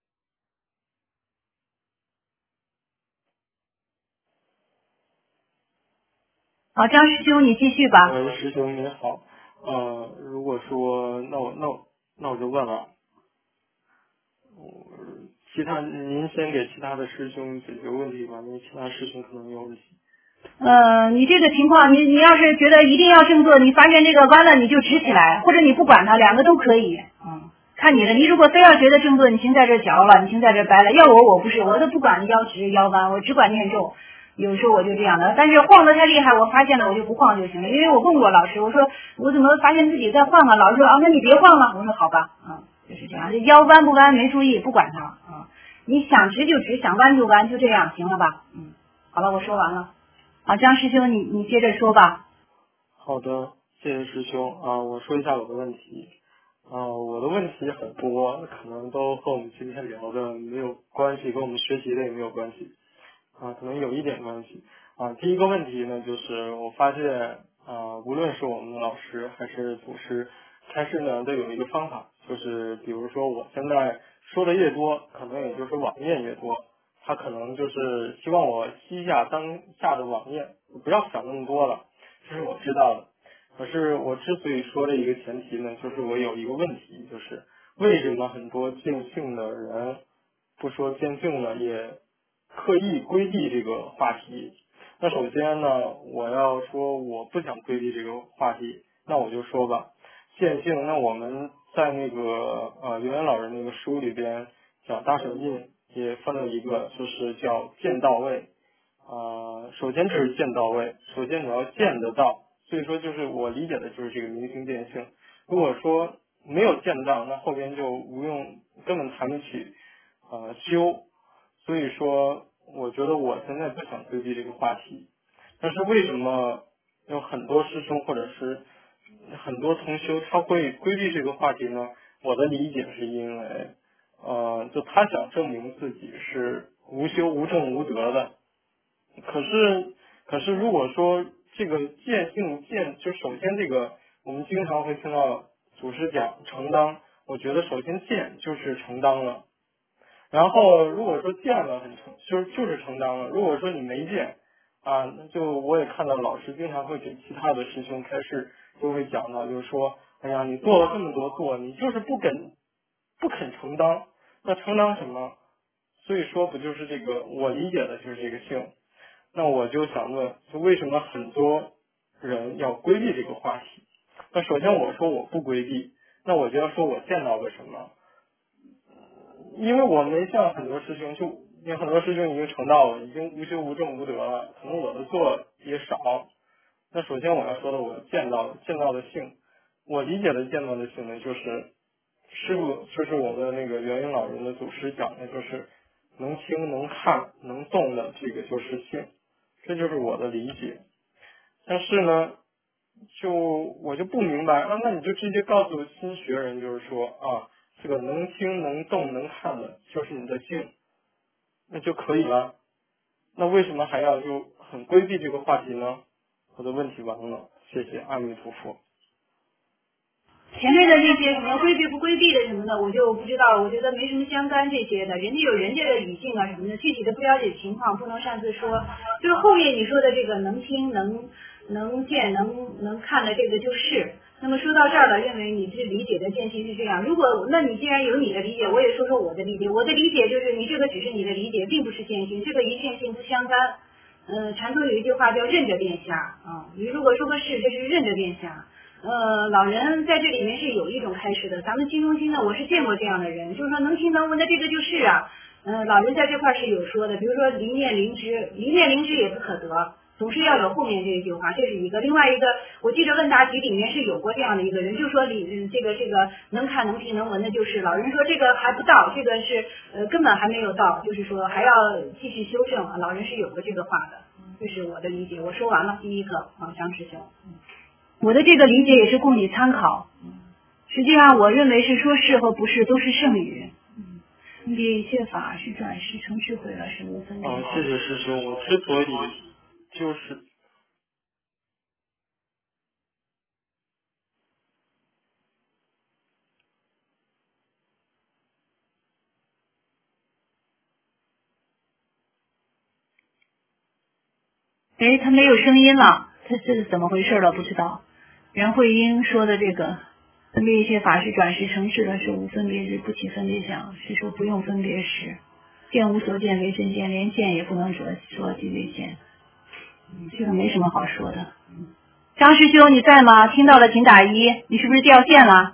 Speaker 1: 好，张师兄你继续吧。
Speaker 4: 喂，师兄您好，呃，如果说那我那我那我就问了。其他您先给其他的师兄解决问题吧，因为其他师兄可能有问题。
Speaker 1: 呃，你这个情况，你你要是觉得一定要正坐，你发现这个弯了你就直起来，或者你不管它，两个都可以。嗯，看你的。你如果非要觉得正坐，你先在这嚼了，你先在这掰了。要我我不是，我都不管腰直腰弯，我只管念咒。有时候我就这样的，但是晃得太厉害，我发现了我就不晃就行了。因为我问过老师，我说我怎么发现自己在晃啊？老师说啊，那你别晃了。我说好吧，嗯。就是这样，这腰弯不弯没注意，不管它啊、嗯。你想直就直，想弯就弯，就这样，行了吧？嗯，好了，我说完了。啊，张师兄，你你接着说吧。
Speaker 4: 好的，谢谢师兄啊，我说一下我的问题啊，我的问题很多，可能都和我们今天聊的没有关系，跟我们学习的也没有关系啊，可能有一点关系啊。第一个问题呢，就是我发现啊，无论是我们的老师还是祖师。开示呢都有一个方法，就是比如说我现在说的越多，可能也就是网念越多，他可能就是希望我吸下当下的网念，不要想那么多了，这是我知道的。可是我之所以说的一个前提呢，就是我有一个问题，就是为什么很多见性的人，不说见性了，也刻意规避这个话题。那首先呢，我要说我不想规避这个话题，那我就说吧。见性，那我们在那个呃圆圆老人那个书里边讲大神印也分了一个，就是叫见到位。呃，首先这是见到位，首先你要见得到，所以说就是我理解的就是这个明心见性。如果说没有见到，那后边就无用，根本谈不起呃修。所以说我觉得我现在不想规避这个话题。但是为什么有很多师兄或者是很多同修他会规避这个话题呢？我的理解是因为呃就他想证明自己是无修无证无德的。可是可是如果说这个见性见，就首先这个我们经常会听到祖师讲承当，我觉得首先见就是承当了。然后如果说见了很承就是就是承当了，如果说你没见啊，那就我也看到老师经常会给其他的师兄开示，就会讲到就是说，哎呀你做了这么多做，你就是不肯不肯承当，那承当什么？所以说不就是这个我理解的就是这个性。那我就想问，就为什么很多人要规避这个话题？那首先我说我不规避，那我就要说我见到了什么。因为我没像很多师兄，就因为很多师兄已经成道了，已经无修无证无德了，可能我的做也少。那首先我要说的，我见到的见到的性，我理解的见到的性呢，就是师傅就是我们那个元婴老人的祖师讲的，就是能听能看能动的这个就是性，这就是我的理解。但是呢，就我就不明白，啊，那你就直接告诉新学人，就是说啊。这个能听能动能看的就是你的性，那就可以了。那为什么还要就很规避这个话题呢？我的问题完了，谢谢阿弥陀佛。
Speaker 1: 前面的这些什么规避不规避的什么的，我就不知道，我觉得没什么相干这些的，人家有人家的语境啊什么的，具体的不了解情况，不能擅自说。就是后面你说的这个能听能能见能能看的这个就是。那么说到这儿了，认为你是理解的见性是这样。如果那你既然有你的理解，我也说说我的理解。我的理解就是你这个只是你的理解，并不是见性，这个与见性不相干。呃，禅宗有一句话叫认着变瞎啊。你如果说个是，这是认着变瞎。呃，老人在这里面是有一种开示的。咱们新中心呢，我是见过这样的人，就是说能听能闻的这个就是啊。呃，老人在这块是有说的，比如说离念灵知，离念灵知也不可得。总是要有后面这一句话，这是一个。另外一个，我记得问答集里面是有过这样的一个人，就说里这个这个能看能听能闻的，就是老人说这个还不到，这个是呃根本还没有到，就是说还要继续修正。老人是有过这个话的，这是我的理解。我说完了第一个啊，张师兄，我的这个理解也是供你参考。实际上，我认为是说是和不是都是圣语。分别一切法是转世成智慧了，是无分别。
Speaker 4: 哦，谢谢师兄，我之所以就是
Speaker 1: 哎，他没有声音了，他是怎么回事了？不知道。袁慧英说的这个分别一切法是转世成智了，是无分别智，不起分别想，是说不用分别识，见无所见为真见，连见也不能说说即为见。嗯，这个没什么好说的。嗯，张师兄你在吗？听到了请打一。你是不是掉线了？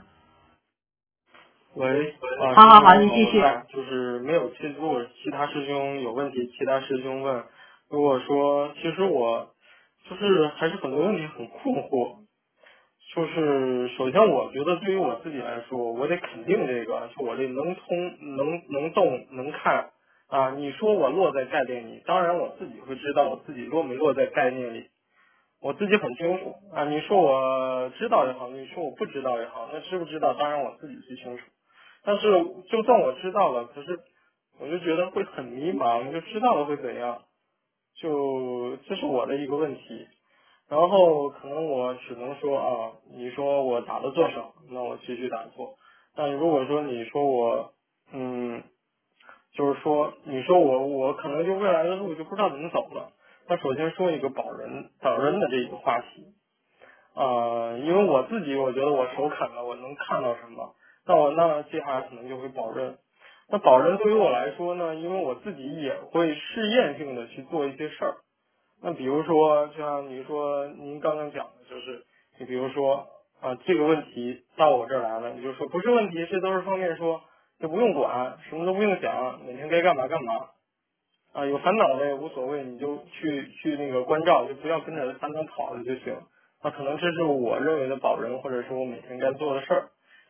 Speaker 4: 喂，啊，
Speaker 1: 好好好，你继续。
Speaker 4: 就是没有其如果其他师兄有问题，其他师兄问。如果说其实我就是还是很多问题很困惑。就是首先我觉得对于我自己来说，我得肯定这个，就我这能通能能动能看啊。你说我落在概念里，当然我自己会知道我自己落没落在概念里，我自己很清楚啊。你说我知道也好，你说我不知道也好，那知不知道当然我自己最清楚。但是就算我知道了，可是我就觉得会很迷茫，就知道了会怎样，就这是我的一个问题。然后可能我只能说啊，你说我打的做少，那我继续打坐。但如果说你说我，嗯，就是说你说我我可能就未来的路就不知道怎么走了。那首先说一个保人保人的这个话题，啊，因为我自己我觉得我手砍了，我能看到什么，那我那接下来可能就会保人。那保人对于我来说呢，因为我自己也会试验性的去做一些事儿。那比如说，就像你说您刚刚讲的，就是你比如说啊，这个问题到我这儿来了，你就说不是问题，这都是方面说，就不用管，什么都不用想，每天该干嘛干嘛啊，有烦恼的也无所谓，你就去去那个关照，就不要跟着烦恼跑了就行。那可能这是我认为的保人，或者是我每天该做的事儿。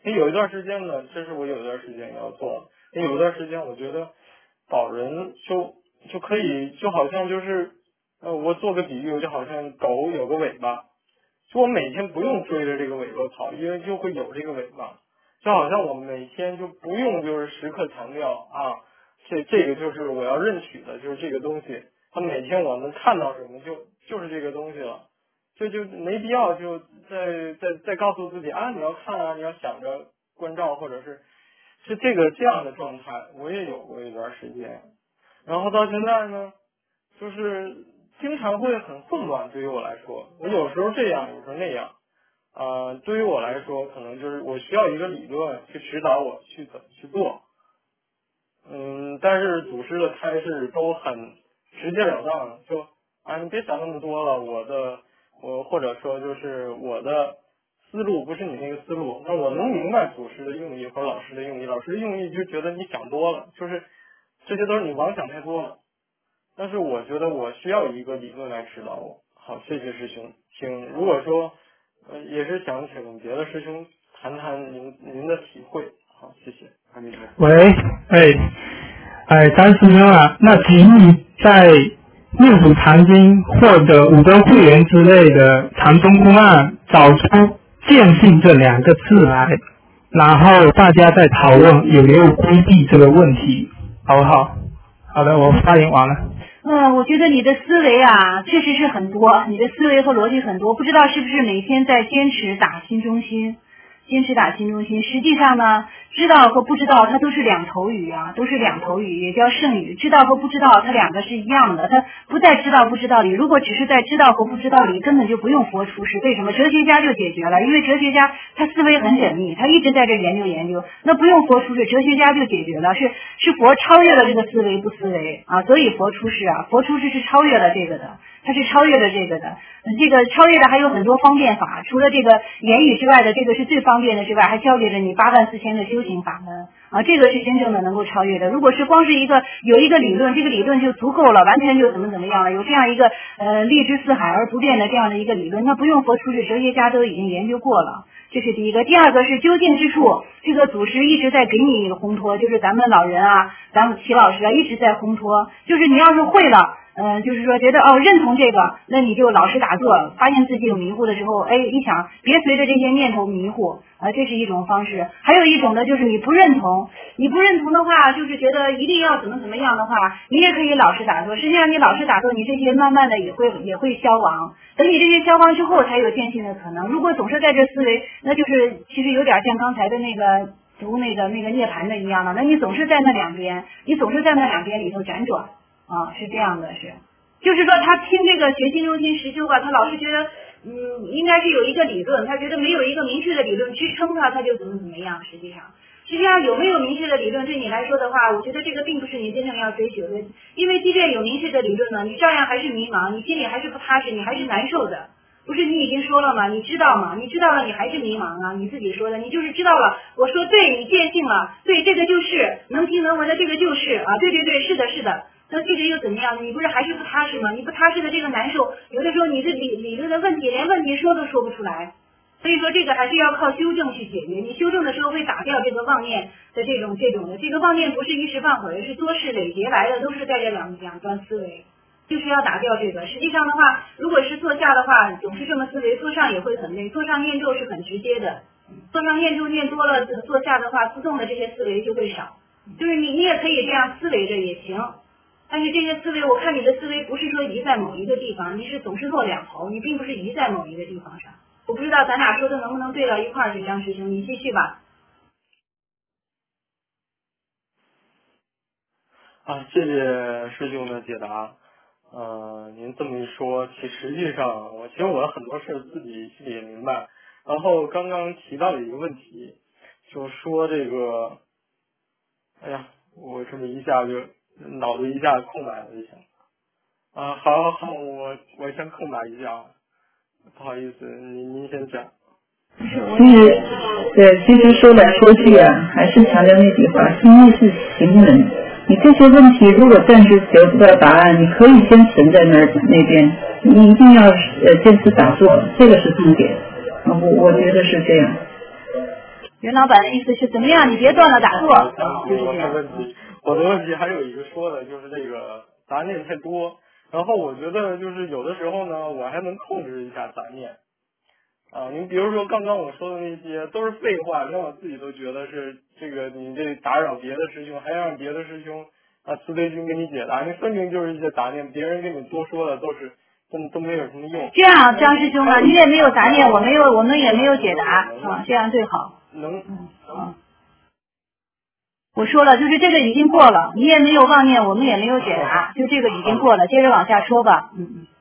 Speaker 4: 因为有一段时间呢，这是我有一段时间要做的，因为有一段时间我觉得导人就就可以就好像就是呃，我做个比喻，就好像狗有个尾巴，就我每天不用追着这个尾巴跑，因为就会有这个尾巴，就好像我们每天就不用就是时刻强调啊，这这个就是我要认取的，就是这个东西，它每天我们看到什么就就是这个东西了。就就没必要就再再再告诉自己啊，你要看啊，你要想着关照，或者是是这个这样的状态，我也有过一段时间，然后到现在呢，就是经常会很混乱。对于我来说，我有时候这样，有时候那样。呃，对于我来说，可能就是我需要一个理论去指导我去怎么去做。嗯，但是祖师的开示都很直截了当，就啊，你别想那么多了，我的。我或者说就是我的思路不是你那个思路，那我能明白祖师的用意和老师的用意，老师的用意就觉得你想多了，就是这些都是你妄想太多了。但是我觉得我需要一个理论来指导我。好，谢谢师兄。请如果说呃也是想请别的师兄谈谈您您的体会。好，谢谢。阿弥陀佛。
Speaker 5: 喂，哎哎，张师兄啊，那请你在六祖坛经或者五根会员之类的禅宗公案找出见性这两个字来，然后大家再讨论有没有规避这个问题，好不好？好的，我发言完了。
Speaker 1: 嗯，我觉得你的思维啊，确实是很多，你的思维和逻辑很多，不知道是不是每天在坚持打心中心，坚持打心中心。实际上呢，知道和不知道它都是两头语啊，都是两头语，也叫圣语。知道和不知道它两个是一样的，它不在知道不知道里。如果只是在知道和不知道里，根本就不用佛出世。为什么？哲学家就解决了，因为哲学家他思维很缜密，他一直在这研究研究，那不用佛出世，哲学家就解决了，是是佛超越了这个思维不思维啊，所以佛出世啊，佛出世是超越了这个的。它是超越了这个的，这个超越的还有很多方便法，除了这个言语之外的，这个是最方便的之外，还教给了你八万四千个修行法门啊，这个是真正的能够超越的。如果是光是一个有一个理论，这个理论就足够了，完全就怎么怎么样了，有这样一个呃立之四海而不变的这样的一个理论，那不用佛出世，哲学家都已经研究过了。这是第一个。第二个是究竟之处，这个祖师一直在给你烘托，就是咱们老人啊，咱们齐老师啊一直在烘托，就是你要是会了。嗯、呃，就是说觉得哦认同这个，那你就老实打坐，发现自己有迷糊的时候，哎，一想别随着这些念头迷糊啊、呃，这是一种方式。还有一种呢，就是你不认同，你不认同的话，就是觉得一定要怎么怎么样的话，你也可以老实打坐。实际上你老实打坐，你这些慢慢的也会也会消亡。等你这些消亡之后，才有见性的可能。如果总是在这思维，那就是其实有点像刚才的那个读那个那个涅槃的一样的，那你总是在那两边，你总是在那两边里头辗转。啊，是这样的，是，就是说他听这个学心中心实修吧，他老是觉得，嗯，应该是有一个理论，他觉得没有一个明确的理论支撑他，他就怎么怎么样。实际上，实际上有没有明确的理论对你来说的话，我觉得这个并不是你真正要追求的，因为即便有明确的理论呢，你照样还是迷茫，你心里还是不踏实，你还是难受的。不是你已经说了吗？你知道吗？你知道了，你还是迷茫啊！你自己说的，你就是知道了。我说对，你见性了，对，这个就是能听能闻的，这个就是啊，对对对，是的，是的。那这个又怎么样呢？你不是还是不踏实吗？你不踏实的这个难受，有的时候你的理理论的问题，连问题说都说不出来。所以说这个还是要靠修正去解决。你修正的时候会打掉这个妄念的这种这种的，这个妄念不是一时半会儿，是多世累劫来的，都是在这两两端思维。就是要打掉这个。实际上的话，如果是坐下的话，总是这么思维，坐上也会很累。坐上念咒是很直接的，坐上念咒念多了，坐下的话，自动的这些思维就会少。就是你你也可以这样思维着也行，但是这些思维，我看你的思维不是说移在某一个地方，你是总是落两头，你并不是移在某一个地方上。我不知道咱俩说的能不能对到一块儿去，张师兄，你继续吧。
Speaker 4: 啊，谢谢师兄的解答。呃，您这么一说，其实际上我其实我很多事自己心里也明白。然后刚刚提到的一个问题，就说这个，哎呀，我这么一下就脑子一下空白了一下。啊，好好好，我我先空白一下，不好意思，您您先讲。
Speaker 2: 其实，对，其实说来说去啊，还是强调那句话，心意是行门。你这些问题如果暂时得不到答案，你可以先存在那那边，你一定要呃坚持打坐，这个是重点。啊，我我觉得是这样。
Speaker 1: 袁老板的意思是怎么样？你别断了打坐，就是这样。
Speaker 4: 问题，我的问题还有一个说的就是这个杂念太多，然后我觉得就是有的时候呢，我还能控制一下杂念。啊，你比如说刚刚我说的那些都是废话，让我自己都觉得是这个你这打扰别的师兄，还让别的师兄啊慈悲心给你解答，那分明就是一些杂念，别人给你多说的都是都都没有什么用。
Speaker 1: 这样，张师兄啊，你也没有杂念，我没有，我们也没有解答啊，这样最好。
Speaker 4: 能
Speaker 1: 嗯嗯。我说了，就是这个已经过了，你也没有妄念，我们也没有解答，就这个已经过了，接着往下说吧。嗯嗯。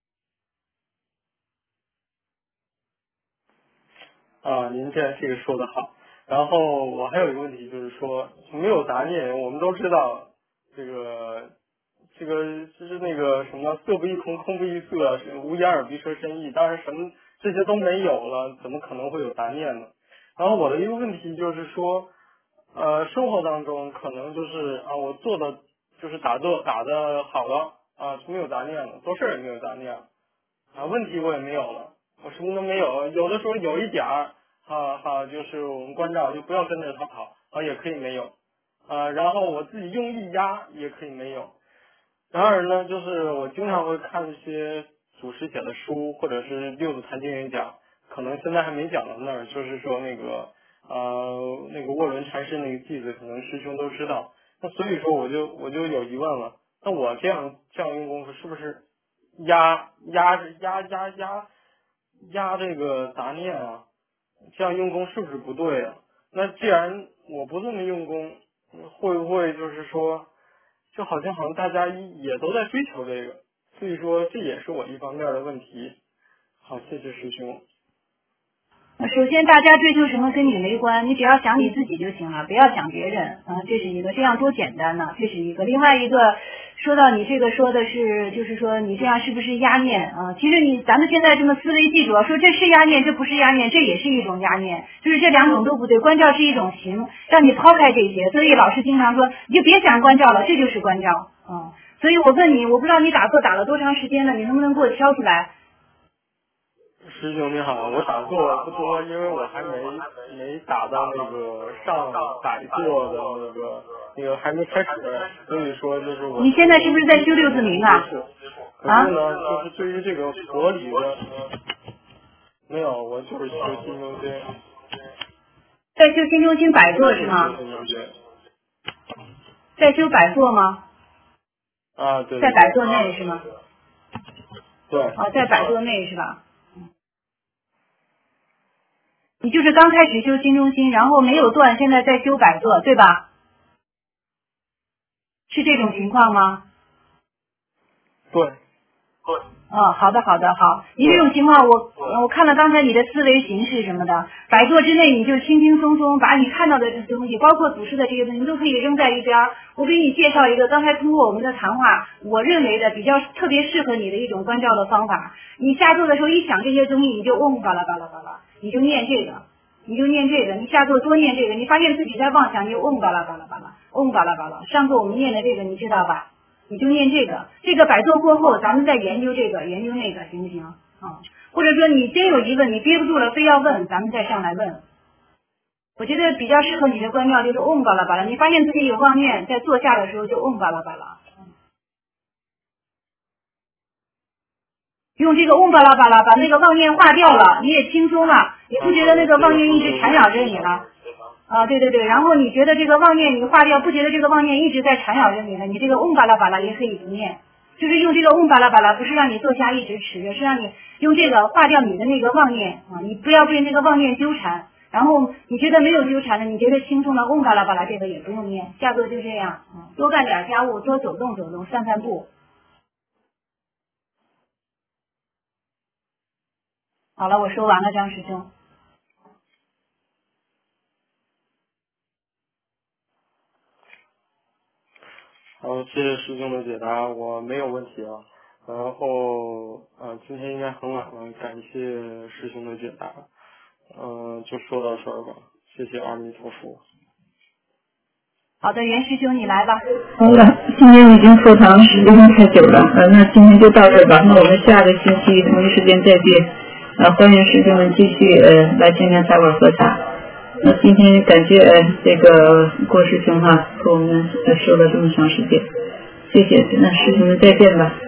Speaker 4: 啊，您这这个说的好。然后我还有一个问题，就是说没有杂念，我们都知道这个这个就是那个什么色不异空，空不异色，无眼耳鼻舌身意，当然什么这些都没有了，怎么可能会有杂念呢？然后我的一个问题就是说，呃，生活当中可能就是啊，我做的就是打坐打的好了啊，没有杂念了，做事也没有杂念了啊，问题我也没有了，我什么都没有，有的时候有一点儿。哈哈，就是我们关照就不要跟着他跑，啊也可以没有，啊然后我自己用力压也可以没有。然而呢，就是我经常会看一些祖师写的书，或者是六祖坛经演讲，可能现在还没讲到那儿，就是说那个呃那个卧轮禅师那个句子，可能师兄都知道。那所以说我就我就有疑问了，那我这样这样用功夫是不是压压着压压压压这个杂念啊？这样用功是不是不对啊？那既然我不这么用功，会不会就是说，就好像好像大家也都在追求这个，所以说这也是我一方面的问题。好，谢谢师兄。
Speaker 1: 首先，大家追求什么跟你没关，你只要想你自己就行了，不要想别人啊，这是一个，这样多简单呢，这是一个。另外一个，说到你这个说的是，就是说你这样是不是压念啊？其实你咱们现在这么思维，记住啊，说这是压念，这不是压念，这也是一种压念，就是这两种都不对。关照是一种行，让你抛开这些，所以老师经常说，你就别想关照了，这就是关照啊。所以我问你，我不知道你打坐打了多长时间了，你能不能给我挑出来？
Speaker 4: 师兄你好，我打坐不多，因为我还没没打到那个上打坐的那个那个还没开始，所以说就是我。
Speaker 1: 你现在是不是在修六字明啊？
Speaker 4: 可是呢，就是对于这个佛理的，没有，我就是修心中心。
Speaker 1: 在修心中心百坐是吗？在修百坐吗？
Speaker 4: 啊，对。
Speaker 1: 在百坐内是吗？
Speaker 4: 对。
Speaker 1: 啊，在百坐内是吧？你就是刚开始修心中心，然后没有断，现在在修百坐，对吧？是这种情况吗？
Speaker 4: 对，对。
Speaker 1: 哦，好的，好的，好。你这种情况，我我看了刚才你的思维形式什么的，百坐之内，你就轻轻松松把你看到的这些东西，包括祖师的这些东西，你都可以扔在一边。我给你介绍一个，刚才通过我们的谈话，我认为的比较特别适合你的一种关照的方法。你下坐的时候一想这些东西，你就嗡巴拉巴拉巴拉，你就念这个，你就念这个，你下坐多念这个，你发现自己在妄想，你就嗡巴拉巴拉巴拉，嗡巴拉巴拉。上次我们念的这个，你知道吧？你就念这个，这个百坐过后，咱们再研究这个，研究那个，行不行？啊、嗯，或者说你真有疑问，你憋不住了，非要问，咱们再上来问。我觉得比较适合你的关照就是嗡巴拉巴拉，你发现自己有妄念，在坐下的时候就嗡巴拉巴拉。用这个嗡巴拉巴拉把那个妄念化掉了，你也轻松了，你不觉得那个妄念一直缠绕着你了？啊，对对对，然后你觉得这个妄念你化掉，不觉得这个妄念一直在缠绕着你了，你这个嗡巴拉巴拉也可以不念，就是用这个嗡巴拉巴拉，不是让你坐下一直持着，是让你用这个化掉你的那个妄念啊，你不要被那个妄念纠缠，然后你觉得没有纠缠的，你觉得轻松了，嗡巴拉巴拉这个也不用念，下坐就这样，啊，多干点家务，多走动走动，散散步。好了，我说完了，张师兄。
Speaker 4: 好，谢谢师兄的解答，我没有问题了。然后，呃，今天应该很晚了，感谢师兄的解答。嗯、呃，就说到这儿吧，谢谢阿弥陀佛。
Speaker 1: 好的，袁师兄你来吧。
Speaker 2: 好了，今天已经课堂时间太久了，呃，那今天就到这儿吧。那我们下个星期同一时间再见。呃，欢迎师兄们继续呃来天天茶馆喝茶。 那今天感谢这个郭师兄哈，和我们说了这么长时间，谢谢，那师兄们再见吧。